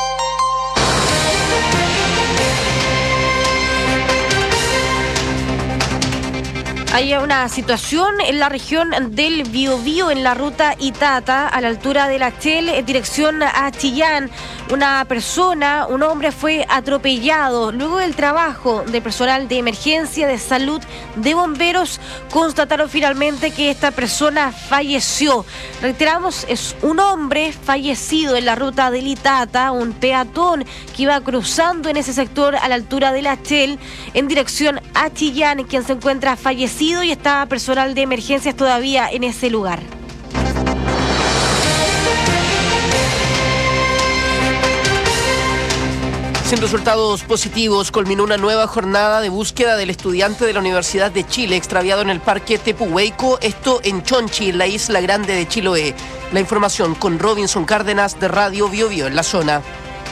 Hay una situación en la región del Biobío, en la ruta Itata, a la altura de la Shell, en dirección a Chillán. Una persona, un hombre, fue atropellado. Luego del trabajo de personal de emergencia, de salud, de bomberos, constataron finalmente que esta persona falleció. Reiteramos, es un hombre fallecido en la ruta del Itata, un peatón que iba cruzando en ese sector a la altura de la Shell, en dirección a Chillán, quien se encuentra fallecido y está personal de emergencias todavía en ese lugar. Sin resultados positivos, culminó una nueva jornada de búsqueda del estudiante de la Universidad de Chile extraviado en el Parque Tepuhueco, esto en Chonchi, la isla grande de Chiloé. La información con Robinson Cárdenas de Radio Biobío en la zona.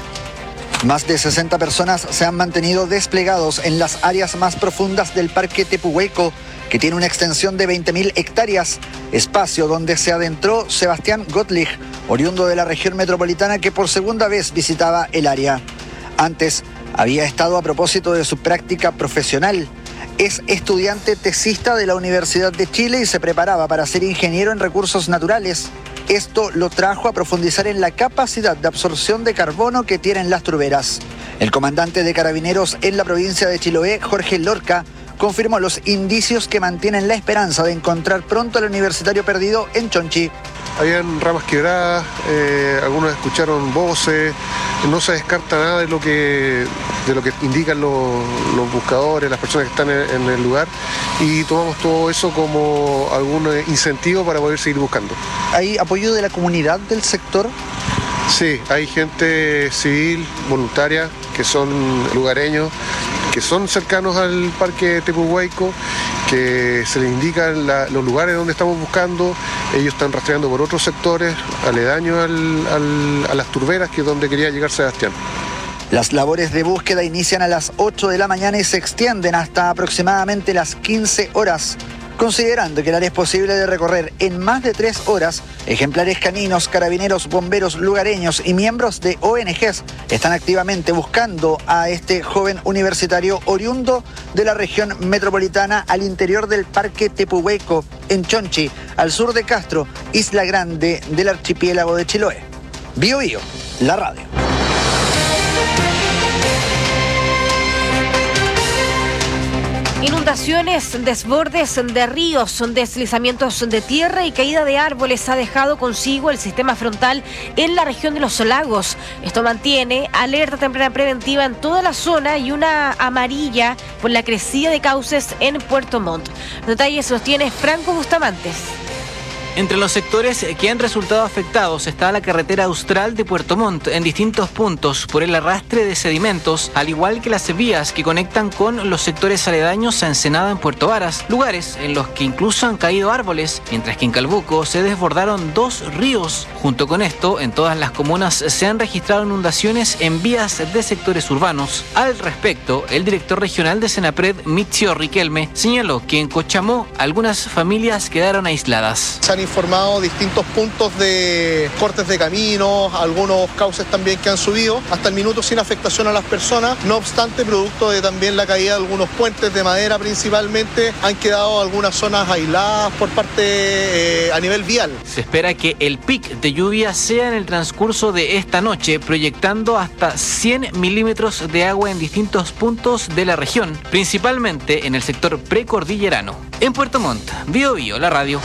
Más de 60 personas se han mantenido desplegados en las áreas más profundas del Parque Tepuhueco, que tiene una extensión de 20.000 hectáreas, espacio donde se adentró Sebastián Gottlich, oriundo de la región metropolitana que por segunda vez visitaba el área. Antes había estado a propósito de su práctica profesional. Es estudiante tesista de la Universidad de Chile y se preparaba para ser ingeniero en recursos naturales. Esto lo trajo a profundizar en la capacidad de absorción de carbono que tienen las turberas. El comandante de Carabineros en la provincia de Chiloé, Jorge Lorca, confirmó los indicios que mantienen la esperanza de encontrar pronto al universitario perdido en Chonchi. Habían ramas quebradas, algunos escucharon voces, no se descarta nada de lo que indican los buscadores, las personas que están en el lugar, y tomamos todo eso como algún incentivo para poder seguir buscando. ¿Hay apoyo de la comunidad del sector? Sí, hay gente civil, voluntaria, que son lugareños, que son cercanos al Parque Tepuhueco, que se les indican los lugares donde estamos buscando. Ellos están rastreando por otros sectores aledaños a las turberas, que es donde quería llegar Sebastián. Las labores de búsqueda inician a las 8 de la mañana y se extienden hasta aproximadamente las 15 horas. Considerando que el área es posible de recorrer en más de 3 horas, ejemplares caninos, carabineros, bomberos, lugareños y miembros de ONGs están activamente buscando a este joven universitario oriundo de la región metropolitana al interior del Parque Tepuhueco, en Chonchi, al sur de Castro, isla grande del archipiélago de Chiloé. Biobío, la radio. Inundaciones, desbordes de ríos, deslizamientos de tierra y caída de árboles ha dejado consigo el sistema frontal en la región de los lagos. Esto mantiene alerta temprana preventiva en toda la zona y una amarilla por la crecida de cauces en Puerto Montt. Detalles los tiene Franco Bustamantes. Entre los sectores que han resultado afectados está la carretera austral de Puerto Montt en distintos puntos por el arrastre de sedimentos, al igual que las vías que conectan con los sectores aledaños a Ensenada en Puerto Varas, lugares en los que incluso han caído árboles, mientras que en Calbuco se desbordaron 2 ríos. Junto con esto, en todas las comunas se han registrado inundaciones en vías de sectores urbanos. Al respecto, el director regional de Senapred, Mitzio Riquelme, señaló que en Cochamó algunas familias quedaron aisladas. Se han informado distintos puntos de cortes de caminos, algunos cauces también que han subido, hasta el minuto sin afectación a las personas. No obstante, producto de también la caída de algunos puentes de madera principalmente, han quedado algunas zonas aisladas por parte a nivel vial. Se espera que el pic de lluvia sea en el transcurso de esta noche, proyectando hasta 100 milímetros de agua en distintos puntos de la región, principalmente en el sector precordillerano. En Puerto Montt, Bio Bio, la radio.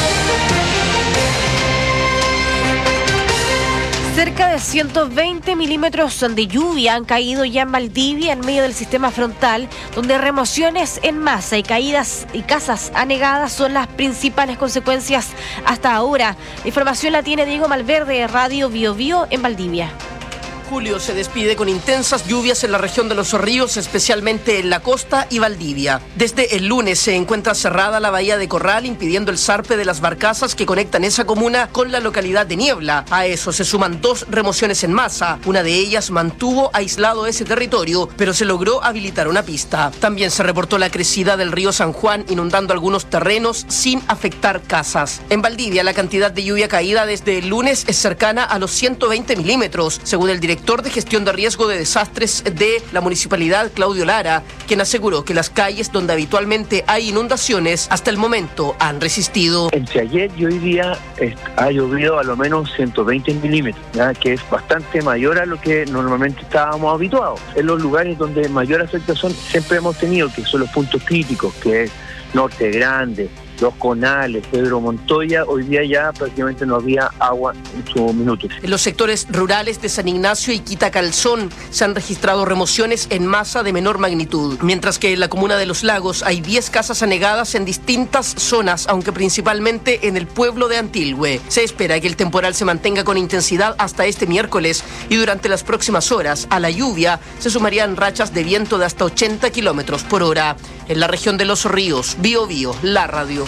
Cerca de 120 milímetros de lluvia han caído ya en Valdivia en medio del sistema frontal, donde remociones en masa y caídas y casas anegadas son las principales consecuencias hasta ahora. La información la tiene Diego Malverde, Radio Bio Bio en Valdivia. Julio se despide con intensas lluvias en la región de Los Ríos, especialmente en la costa y Valdivia. Desde el lunes se encuentra cerrada la bahía de Corral, impidiendo el zarpe de las barcazas que conectan esa comuna con la localidad de Niebla. A eso se suman 2 remociones en masa. Una de ellas mantuvo aislado ese territorio, pero se logró habilitar una pista. También se reportó la crecida del río San Juan, inundando algunos terrenos sin afectar casas. En Valdivia, la cantidad de lluvia caída desde el lunes es cercana a los 120 milímetros, según el director de gestión de riesgo de desastres de la municipalidad, Claudio Lara, quien aseguró que las calles donde habitualmente hay inundaciones hasta el momento han resistido. Entre ayer y hoy día ha llovido a lo menos 120 milímetros, ¿ya? Que es bastante mayor a lo que normalmente estábamos habituados. En los lugares donde mayor afectación siempre hemos tenido, que son los puntos críticos, que es Norte Grande, Los Conales, Pedro Montoya, hoy día ya prácticamente no había agua en sus minutos. En los sectores rurales de San Ignacio y Quitacalzón se han registrado remociones en masa de menor magnitud, mientras que en la comuna de Los Lagos hay 10 casas anegadas en distintas zonas, aunque principalmente en el pueblo de Antilhue. Se espera que el temporal se mantenga con intensidad hasta este miércoles y durante las próximas horas a la lluvia se sumarían rachas de viento de hasta 80 kilómetros por hora. En la región de Los Ríos, Bio Bio, la radio.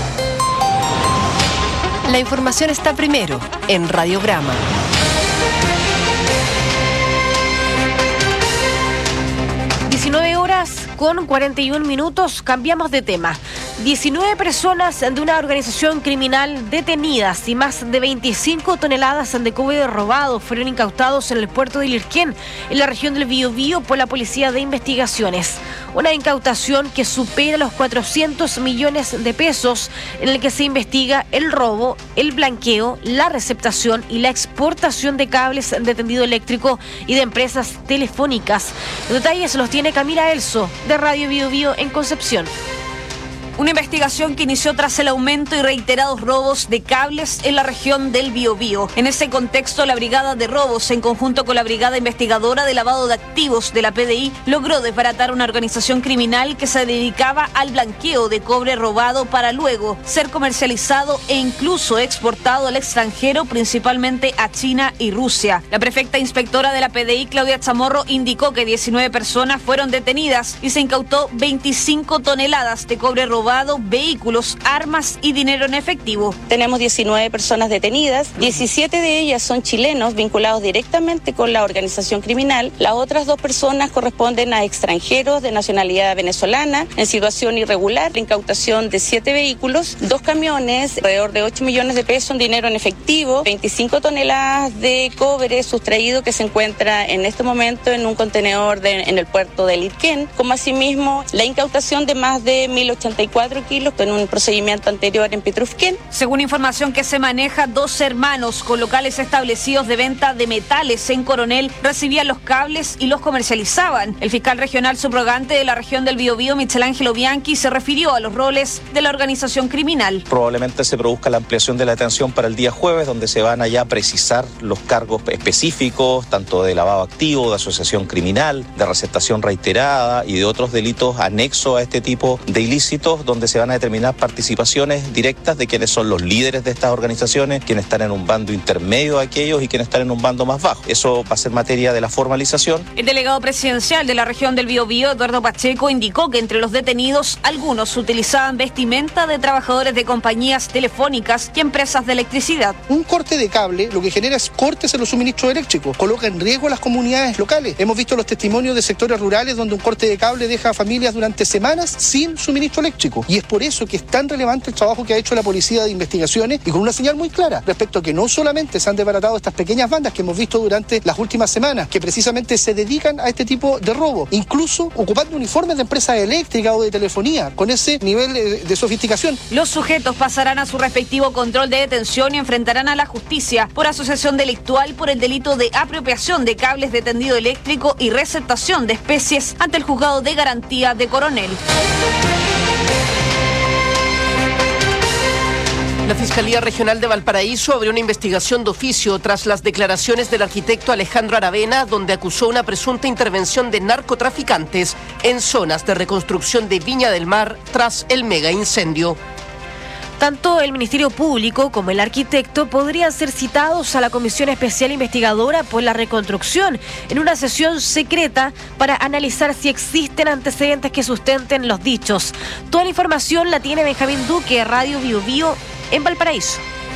La información está primero en Radiograma. Con 41 minutos, cambiamos de tema. 19 personas de una organización criminal detenidas y más de 25 toneladas de cobre robado fueron incautados en el puerto de Lirquén, en la región del Biobío, por la Policía de Investigaciones. Una incautación que supera los 400 millones de pesos, en el que se investiga el robo, el blanqueo, la receptación y la exportación de cables de tendido eléctrico y de empresas telefónicas. Los detalles los tiene Camila Elso, de Radio Bio Bio en Concepción. Una investigación que inició tras el aumento y reiterados robos de cables en la región del Biobío. En ese contexto, la Brigada de Robos, en conjunto con la Brigada Investigadora de Lavado de Activos de la PDI, logró desbaratar una organización criminal que se dedicaba al blanqueo de cobre robado para luego ser comercializado e incluso exportado al extranjero, principalmente a China y Rusia. La prefecta inspectora de la PDI, Claudia Chamorro, indicó que 19 personas fueron detenidas y se incautó 25 toneladas de cobre robado, vehículos, armas y dinero en efectivo. Tenemos 19 personas detenidas, 17 de ellas son chilenos vinculados directamente con la organización criminal. Las otras 2 personas corresponden a extranjeros de nacionalidad venezolana en situación irregular. La incautación de 7 vehículos, 2 camiones, alrededor de 8 millones de pesos en dinero en efectivo, 25 toneladas de cobre sustraído que se encuentra en este momento en un contenedor en el puerto de Lirquén, como asimismo la incautación de más de 1.084 kilos en un procedimiento anterior en Petrufquén. Según información que se maneja, 2 hermanos con locales establecidos de venta de metales en Coronel recibían los cables y los comercializaban. El fiscal regional subrogante de la región del Biobío, Michelangelo Bianchi, se refirió a los roles de la organización criminal. Probablemente se produzca la ampliación de la detención para el día jueves, donde se van a ya precisar los cargos específicos, tanto de lavado activo, de asociación criminal, de receptación reiterada y de otros delitos anexos a este tipo de ilícitos, estudios donde se van a determinar participaciones directas de quiénes son los líderes de estas organizaciones, quienes están en un bando intermedio de aquellos y quienes están en un bando más bajo. Eso va a ser materia de la formalización. El delegado presidencial de la región del Biobío, Eduardo Pacheco, indicó que entre los detenidos, algunos utilizaban vestimenta de trabajadores de compañías telefónicas y empresas de electricidad. Un corte de cable lo que genera es cortes en los suministros eléctricos, coloca en riesgo a las comunidades locales. Hemos visto los testimonios de sectores rurales donde un corte de cable deja a familias durante semanas sin suministro eléctrico. Y es por eso que es tan relevante el trabajo que ha hecho la Policía de Investigaciones y con una señal muy clara respecto a que no solamente se han desbaratado estas pequeñas bandas que hemos visto durante las últimas semanas, que precisamente se dedican a este tipo de robo, incluso ocupando uniformes de empresas eléctricas o de telefonía, con ese nivel de sofisticación. Los sujetos pasarán a su respectivo control de detención y enfrentarán a la justicia por asociación delictual por el delito de apropiación de cables de tendido eléctrico y receptación de especies ante el juzgado de garantía de Coronel. La Fiscalía Regional de Valparaíso abrió una investigación de oficio tras las declaraciones del arquitecto Alejandro Aravena, donde acusó una presunta intervención de narcotraficantes en zonas de reconstrucción de Viña del Mar tras el mega incendio. Tanto el Ministerio Público como el arquitecto podrían ser citados a la Comisión Especial Investigadora por la Reconstrucción en una sesión secreta para analizar si existen antecedentes que sustenten los dichos. Toda la información la tiene Benjamín Duque, Radio Biobío en Valparaíso.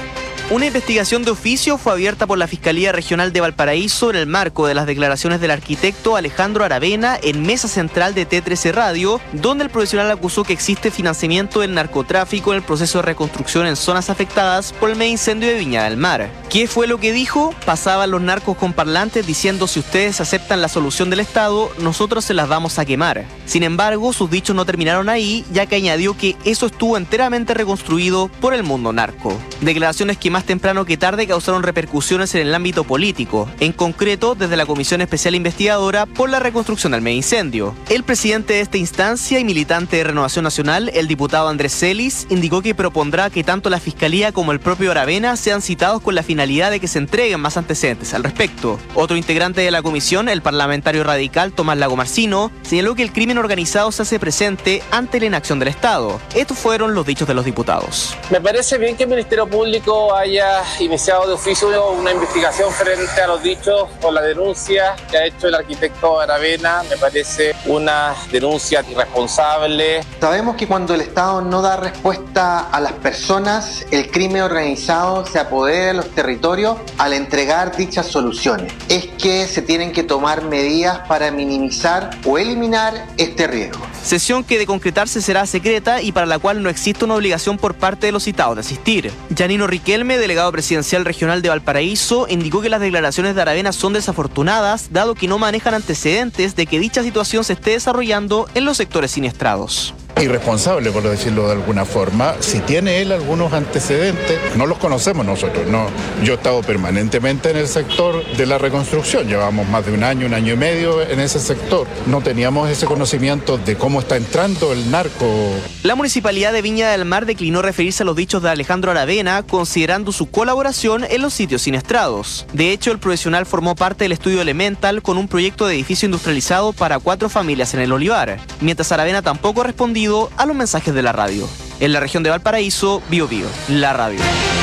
Una investigación de oficio fue abierta por la Fiscalía Regional de Valparaíso en el marco de las declaraciones del arquitecto Alejandro Aravena en mesa central de T13 Radio, donde el profesional acusó que existe financiamiento del narcotráfico en el proceso de reconstrucción en zonas afectadas por el mega incendio de Viña del Mar. ¿Qué fue lo que dijo? Pasaban los narcos con parlantes diciendo: si ustedes aceptan la solución del Estado, nosotros se las vamos a quemar. Sin embargo, sus dichos no terminaron ahí, ya que añadió que eso estuvo enteramente reconstruido por el mundo narco. Declaraciones que más temprano que tarde causaron repercusiones en el ámbito político, en concreto desde la Comisión Especial Investigadora por la reconstrucción del mega incendio. El presidente de esta instancia y militante de Renovación Nacional, el diputado Andrés Celis, indicó que propondrá que tanto la Fiscalía como el propio Aravena sean citados con la finalidad de que se entreguen más antecedentes al respecto. Otro integrante de la comisión, el parlamentario radical Tomás Lagomarcino, señaló que el crimen organizado se hace presente ante la inacción del Estado. Estos fueron los dichos de los diputados. Me parece bien que el Ministerio Público haya iniciado de oficio una investigación frente a los dichos o la denuncia que ha hecho el arquitecto Aravena. Me parece una denuncia irresponsable. Sabemos que cuando el Estado no da respuesta a las personas, el crimen organizado se apodera de los territorios al entregar dichas soluciones. Es que se tienen que tomar medidas para minimizar o eliminar este riesgo. Sesión que de concretarse será secreta y para la cual no existe una obligación por parte de los citados de asistir. Janino Riquelme, delegado presidencial regional de Valparaíso, indicó que las declaraciones de Aravena son desafortunadas, dado que no manejan antecedentes de que dicha situación se esté desarrollando en los sectores siniestrados. Irresponsable, por decirlo de alguna forma. Si tiene él algunos antecedentes, no los conocemos nosotros. No, yo he estado permanentemente en el sector de la reconstrucción, llevamos más de un año y medio en ese sector. No teníamos ese conocimiento de cómo está entrando el narco. La Municipalidad de Viña del Mar declinó referirse a los dichos de Alejandro Aravena, considerando su colaboración en los sitios siniestrados. De hecho, el profesional formó parte del estudio Elemental con un proyecto de edificio industrializado para 4 familias en el Olivar, mientras Aravena tampoco respondió a los mensajes de la radio. En la región de Valparaíso, Biobío, la radio.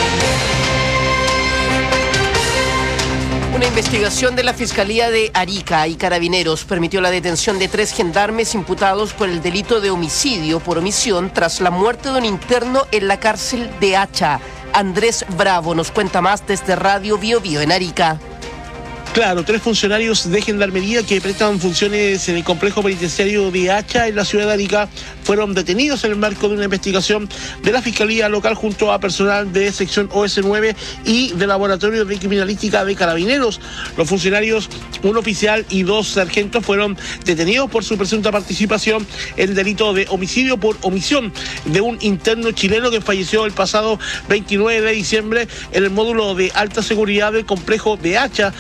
Una investigación de la Fiscalía de Arica y Carabineros permitió la detención de 3 gendarmes imputados por el delito de homicidio por omisión tras la muerte de un interno en la cárcel de Hacha. Andrés Bravo nos cuenta más desde Radio Biobío en Arica. Claro, 3 funcionarios de gendarmería que prestan funciones en el complejo penitenciario de Hacha en la ciudad de Arica fueron detenidos en el marco de una investigación de la Fiscalía Local junto a personal de sección OS9 y del Laboratorio de Criminalística de Carabineros. Los funcionarios, un oficial y 2 sargentos, fueron detenidos por su presunta participación en el delito de homicidio por omisión de un interno chileno que falleció el pasado 29 de diciembre en el módulo de alta seguridad del complejo de Hacha tras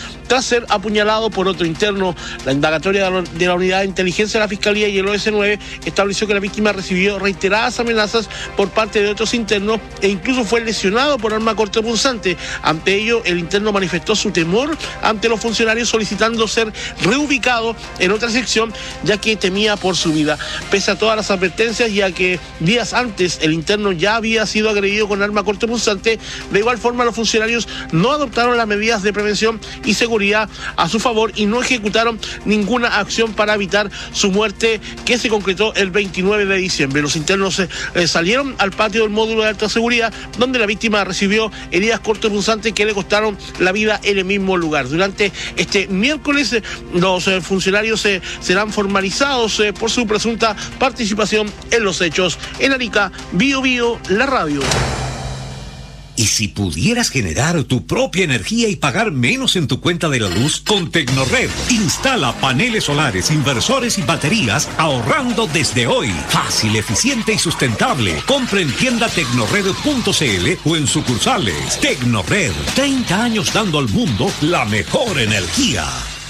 tras ser apuñalado por otro interno. La indagatoria de la Unidad de Inteligencia de la Fiscalía y el OS9 estableció que la víctima recibió reiteradas amenazas por parte de otros internos e incluso fue lesionado por arma cortopunzante. Ante ello, el interno manifestó su temor ante los funcionarios, solicitando ser reubicado en otra sección, ya que temía por su vida. Pese a todas las advertencias, ya que días antes el interno ya había sido agredido con arma cortopunzante, de igual forma los funcionarios no adoptaron las medidas de prevención y seguridad a su favor y no ejecutaron ninguna acción para evitar su muerte, que se concretó el 29 de diciembre. Los internos salieron al patio del módulo de alta seguridad, donde la víctima recibió heridas cortopunzantes que le costaron la vida en el mismo lugar. Durante este miércoles, los funcionarios serán formalizados por su presunta participación en los hechos. En Arica, Bio Bio, la radio. ¿Y si pudieras generar tu propia energía y pagar menos en tu cuenta de la luz con Tecnored? Instala paneles solares, inversores y baterías ahorrando desde hoy. Fácil, eficiente y sustentable. Compre en tienda tecnored.cl o en sucursales. Tecnored, 30 años dando al mundo la mejor energía.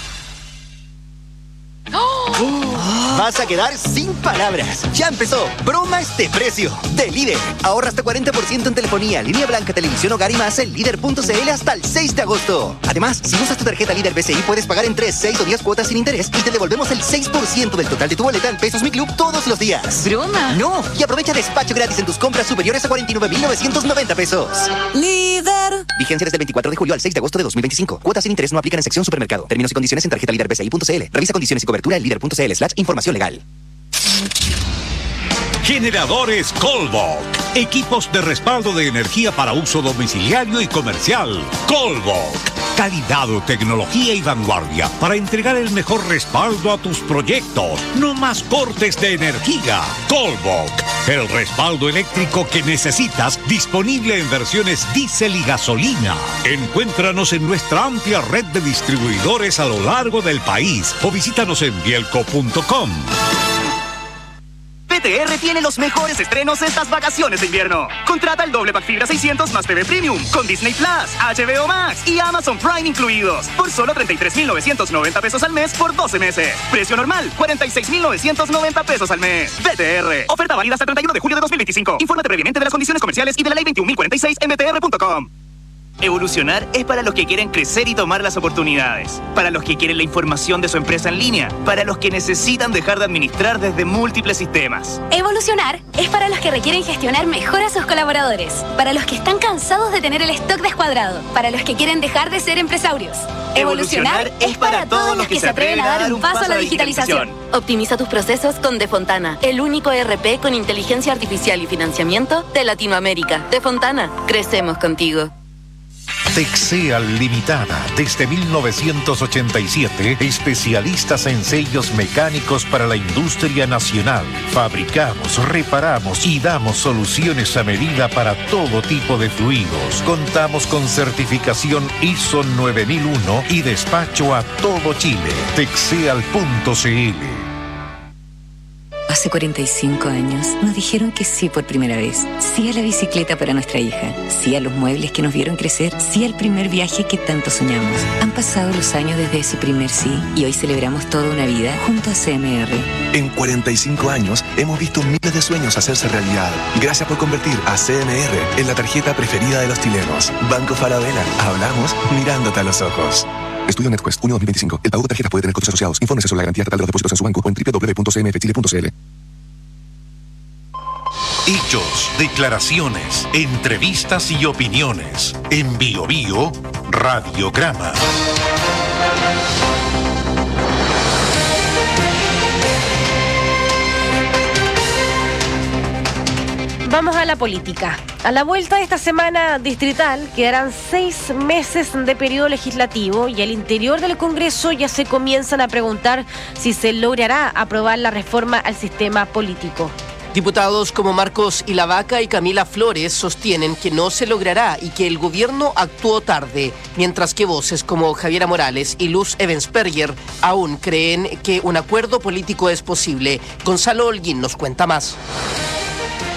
Vas a quedar sin palabras. Ya empezó. Bromas de precio. De Líder. Ahorra hasta 40% en telefonía, línea blanca, televisión, hogar y más en Líder.cl hasta el 6 de agosto. Además, si usas tu tarjeta Líder BCI, puedes pagar en 3, 6 o 10 cuotas sin interés y te devolvemos el 6% del total de tu boleta en Pesos Mi Club todos los días. ¿Broma? No. Y aprovecha despacho gratis en tus compras superiores a 49,990 pesos. Líder. Vigencia desde el 24 de julio al 6 de agosto de 2025. Cuotas sin interés no aplican en sección supermercado. Términos y condiciones en tarjeta Líder BCI.cl. Revisa condiciones y cobertura en Líder.cl/información legal. Generadores Colbok. Equipos de respaldo de energía para uso domiciliario y comercial. Colbok. Calidad, tecnología y vanguardia para entregar el mejor respaldo a tus proyectos. No más cortes de energía. Colbok. El respaldo eléctrico que necesitas, disponible en versiones diésel y gasolina. Encuéntranos en nuestra amplia red de distribuidores a lo largo del país o visítanos en bielco.com. PTR tiene los mejores estrenos estas vacaciones de invierno. Contrata el doble pack fibra 600 más TV Premium con Disney Plus, HBO Max y Amazon Prime incluidos por solo 33,990 pesos al mes por 12 meses. Precio normal, 46,990 pesos al mes. PTR. Oferta válida hasta el 31 de julio de 2025. Infórmate previamente de las condiciones comerciales y de la ley 21.046 en btr.com. Evolucionar es para los que quieren crecer y tomar las oportunidades, para los que quieren la información de su empresa en línea, para los que necesitan dejar de administrar desde múltiples sistemas. Evolucionar es para los que requieren gestionar mejor a sus colaboradores, para los que están cansados de tener el stock descuadrado, para los que quieren dejar de ser empresarios. Evolucionar es para todos los que se atreven a dar un paso a la digitalización. Optimiza tus procesos con Defontana, el único ERP con inteligencia artificial y financiamiento de Latinoamérica. Defontana, crecemos contigo. Texeal Limitada, desde 1987, especialistas en sellos mecánicos para la industria nacional. Fabricamos, reparamos y damos soluciones a medida para todo tipo de fluidos. Contamos con certificación ISO 9001 y despacho a todo Chile. Texeal.cl. Hace 45 años nos dijeron que sí por primera vez. Sí a la bicicleta para nuestra hija. Sí a los muebles que nos vieron crecer. Sí al primer viaje que tanto soñamos. Han pasado los años desde ese primer sí y hoy celebramos toda una vida junto a CMR. En 45 años hemos visto miles de sueños hacerse realidad. Gracias por convertir a CMR en la tarjeta preferida de los chilenos. Banco Falabella. Hablamos mirándote a los ojos. Estudio NetQuest, junio 2025. El pago de tarjetas puede tener costos asociados. Infórmese sobre la garantía total de los depósitos en su banco o en www.cmfchile.cl. Hechos, declaraciones, entrevistas y opiniones. En Bio Bio, Radiograma. Vamos a la política. A la vuelta de esta semana distrital quedarán 6 meses de periodo legislativo y al interior del Congreso ya se comienzan a preguntar si se logrará aprobar la reforma al sistema político. Diputados como Marcos Ilavaca y Camila Flores sostienen que no se logrará y que el gobierno actuó tarde, mientras que voces como Javiera Morales y Luz Evensperger aún creen que un acuerdo político es posible. Gonzalo Holguín nos cuenta más.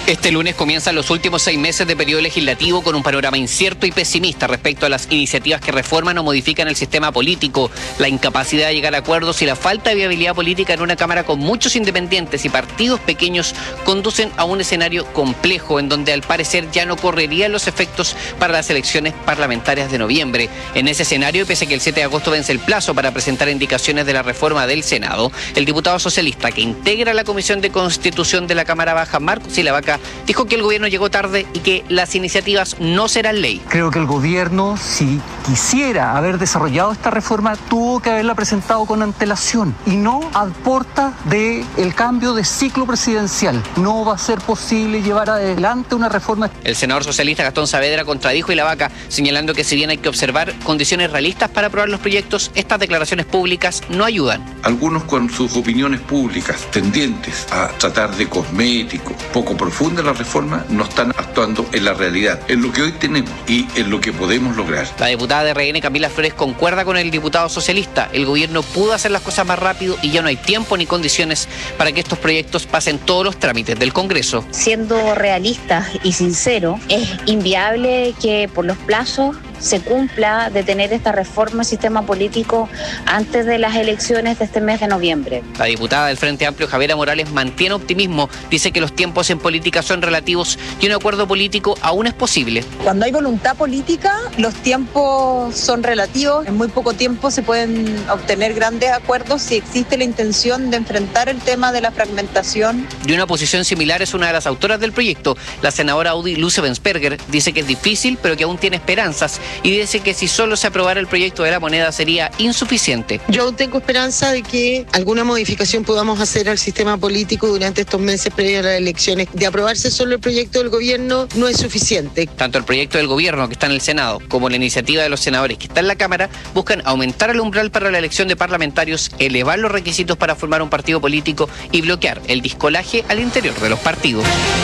Este lunes comienzan los últimos 6 meses de periodo legislativo con un panorama incierto y pesimista respecto a las iniciativas que reforman o modifican el sistema político, la incapacidad de llegar a acuerdos y la falta de viabilidad política en una Cámara con muchos independientes y partidos pequeños conducen a un escenario complejo en donde al parecer ya no correrían los efectos para las elecciones parlamentarias de noviembre. En ese escenario, pese a que el 7 de agosto vence el plazo para presentar indicaciones de la reforma del Senado, el diputado socialista que integra la Comisión de Constitución de la Cámara Baja, Marcos Silavaca, dijo que el gobierno llegó tarde y que las iniciativas no serán ley. Creo que el gobierno, si quisiera haber desarrollado esta reforma, tuvo que haberla presentado con antelación y no a puerta del cambio de ciclo presidencial. No va a ser posible llevar adelante una reforma. El senador socialista Gastón Saavedra contradijo Silavaca, señalando que si bien hay que observar condiciones realistas para aprobar los proyectos, estas declaraciones públicas no ayudan. Algunos con sus opiniones públicas tendientes a tratar de cosmético, poco profundo de la reforma, no están actuando en la realidad, en lo que hoy tenemos y en lo que podemos lograr. La diputada de RN, Camila Flores, concuerda con el diputado socialista. El gobierno pudo hacer las cosas más rápido y ya no hay tiempo ni condiciones para que estos proyectos pasen todos los trámites del Congreso. Siendo realistas y sinceros, es inviable que por los plazos se cumpla de tener esta reforma al sistema político antes de las elecciones de este mes de noviembre. La diputada del Frente Amplio, Javiera Morales, mantiene optimismo. Dice que los tiempos en política son relativos y un acuerdo político aún es posible. Cuando hay voluntad política, los tiempos son relativos. En muy poco tiempo se pueden obtener grandes acuerdos si existe la intención de enfrentar el tema de la fragmentación. Y una posición similar es una de las autoras del proyecto. La senadora Audi Lucevensperger dice que es difícil, pero que aún tiene esperanzas. Y dice que si solo se aprobara el proyecto de la moneda sería insuficiente. Yo aún tengo esperanza de que alguna modificación podamos hacer al sistema político durante estos meses previos a las elecciones. De aprobarse solo el proyecto del gobierno no es suficiente. Tanto el proyecto del gobierno que está en el Senado como la iniciativa de los senadores que está en la Cámara buscan aumentar el umbral para la elección de parlamentarios, elevar los requisitos para formar un partido político y bloquear el discolaje al interior de los partidos.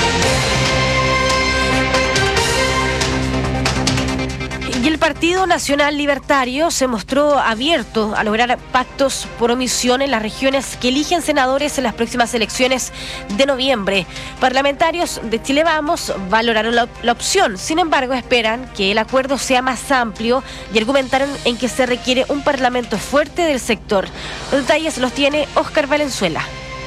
Y el Partido Nacional Libertario se mostró abierto a lograr pactos por omisión en las regiones que eligen senadores en las próximas elecciones de noviembre. Parlamentarios de Chile Vamos valoraron la opción, sin embargo esperan que el acuerdo sea más amplio y argumentaron en que se requiere un parlamento fuerte del sector. Los detalles los tiene Óscar Valenzuela.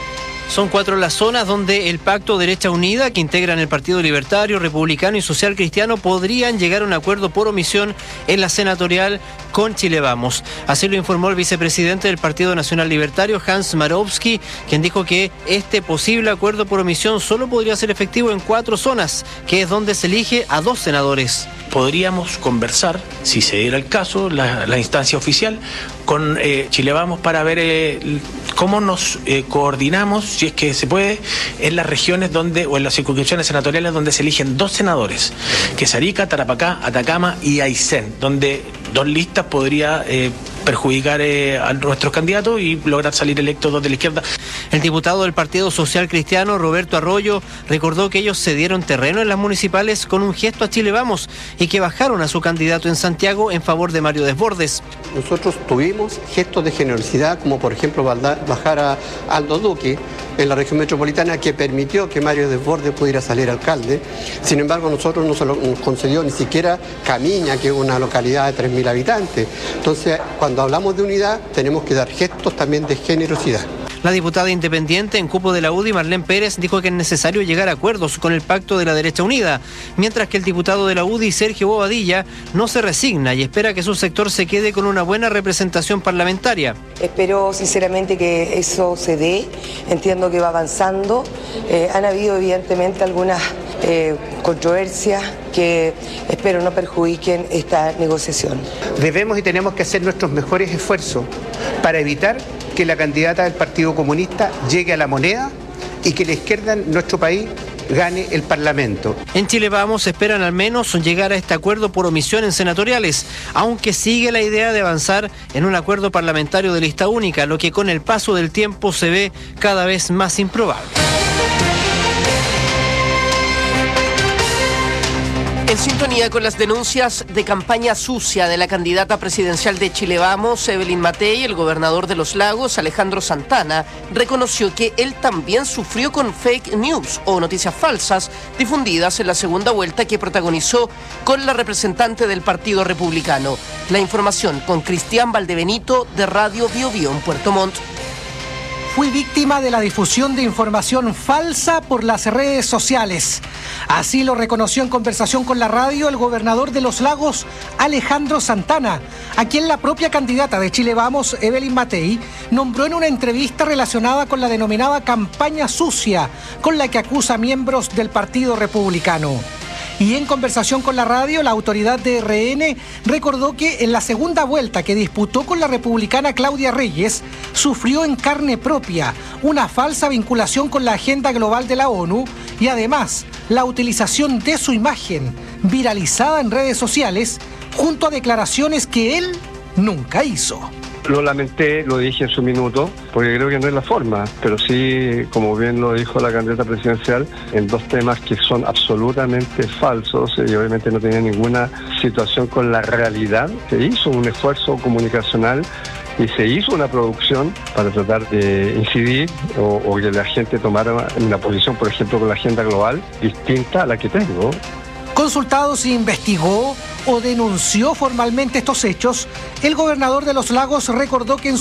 Son 4 las zonas donde el pacto Derecha Unida, que integran el Partido Libertario, Republicano y Social Cristiano, podrían llegar a un acuerdo por omisión en la senatorial con Chile Vamos. Así lo informó el vicepresidente del Partido Nacional Libertario, Hans Marowski, quien dijo que este posible acuerdo por omisión solo podría ser efectivo en 4 zonas, que es donde se elige a 2 senadores. Podríamos conversar, si se diera el caso, la instancia oficial con Chile Vamos para ver cómo nos coordinamos, si es que se puede, en las regiones donde, o en las circunscripciones senatoriales donde se eligen 2 senadores, que es Arica, Tarapacá, Atacama y Aysén, donde 2 listas podría perjudicar a nuestros candidatos y lograr salir electos 2 de la izquierda. El diputado del Partido Social Cristiano, Roberto Arroyo, recordó que ellos cedieron terreno en las municipales con un gesto a Chile Vamos y que bajaron a su candidato en Santiago en favor de Mario Desbordes. Nosotros tuvimos gestos de generosidad, como por ejemplo bajar a Aldo Duque en la región metropolitana, que permitió que Mario Desbordes pudiera salir alcalde. Sin embargo, nosotros no se nos concedió ni siquiera Camiña, que es una localidad de 3.000 habitantes. Entonces, cuando hablamos de unidad, tenemos que dar gestos también de generosidad. La diputada independiente en cupo de la UDI, Marlene Pérez, dijo que es necesario llegar a acuerdos con el pacto de la Derecha Unida, mientras que el diputado de la UDI, Sergio Bobadilla, no se resigna y espera que su sector se quede con una buena representación parlamentaria. Espero sinceramente que eso se dé, entiendo que va avanzando. Han habido evidentemente algunas controversias que espero no perjudiquen esta negociación. Debemos y tenemos que hacer nuestros mejores esfuerzos para evitar que la candidata del Partido Comunista llegue a la moneda y que la izquierda en nuestro país gane el Parlamento. En Chile Vamos esperan al menos llegar a este acuerdo por omisión en senatoriales, aunque sigue la idea de avanzar en un acuerdo parlamentario de lista única, lo que con el paso del tiempo se ve cada vez más improbable. En sintonía con las denuncias de campaña sucia de la candidata presidencial de Chile Vamos, Evelyn Matei, el gobernador de Los Lagos, Alejandro Santana, reconoció que él también sufrió con fake news o noticias falsas difundidas en la segunda vuelta que protagonizó con la representante del Partido Republicano. La información con Cristian Valdebenito de Radio Bio Bio en Puerto Montt. Fui víctima de la difusión de información falsa por las redes sociales. Así lo reconoció en conversación con la radio el gobernador de Los Lagos, Alejandro Santana, a quien la propia candidata de Chile Vamos, Evelyn Matei, nombró en una entrevista relacionada con la denominada campaña sucia, con la que acusa a miembros del Partido Republicano. Y en conversación con la radio, la autoridad de RN recordó que en la segunda vuelta que disputó con la republicana Claudia Reyes, sufrió en carne propia una falsa vinculación con la agenda global de la ONU y además la utilización de su imagen viralizada en redes sociales junto a declaraciones que él nunca hizo. Lo lamenté, lo dije en su minuto, porque creo que no es la forma, pero sí, como bien lo dijo la candidata presidencial, en dos temas que son absolutamente falsos y obviamente no tenían ninguna situación con la realidad. Se hizo un esfuerzo comunicacional y se hizo una producción para tratar de incidir o que la gente tomara una posición, por ejemplo, con la agenda global distinta a la que tengo. Consultado si investigó o denunció formalmente estos hechos, el gobernador de Los Lagos recordó que en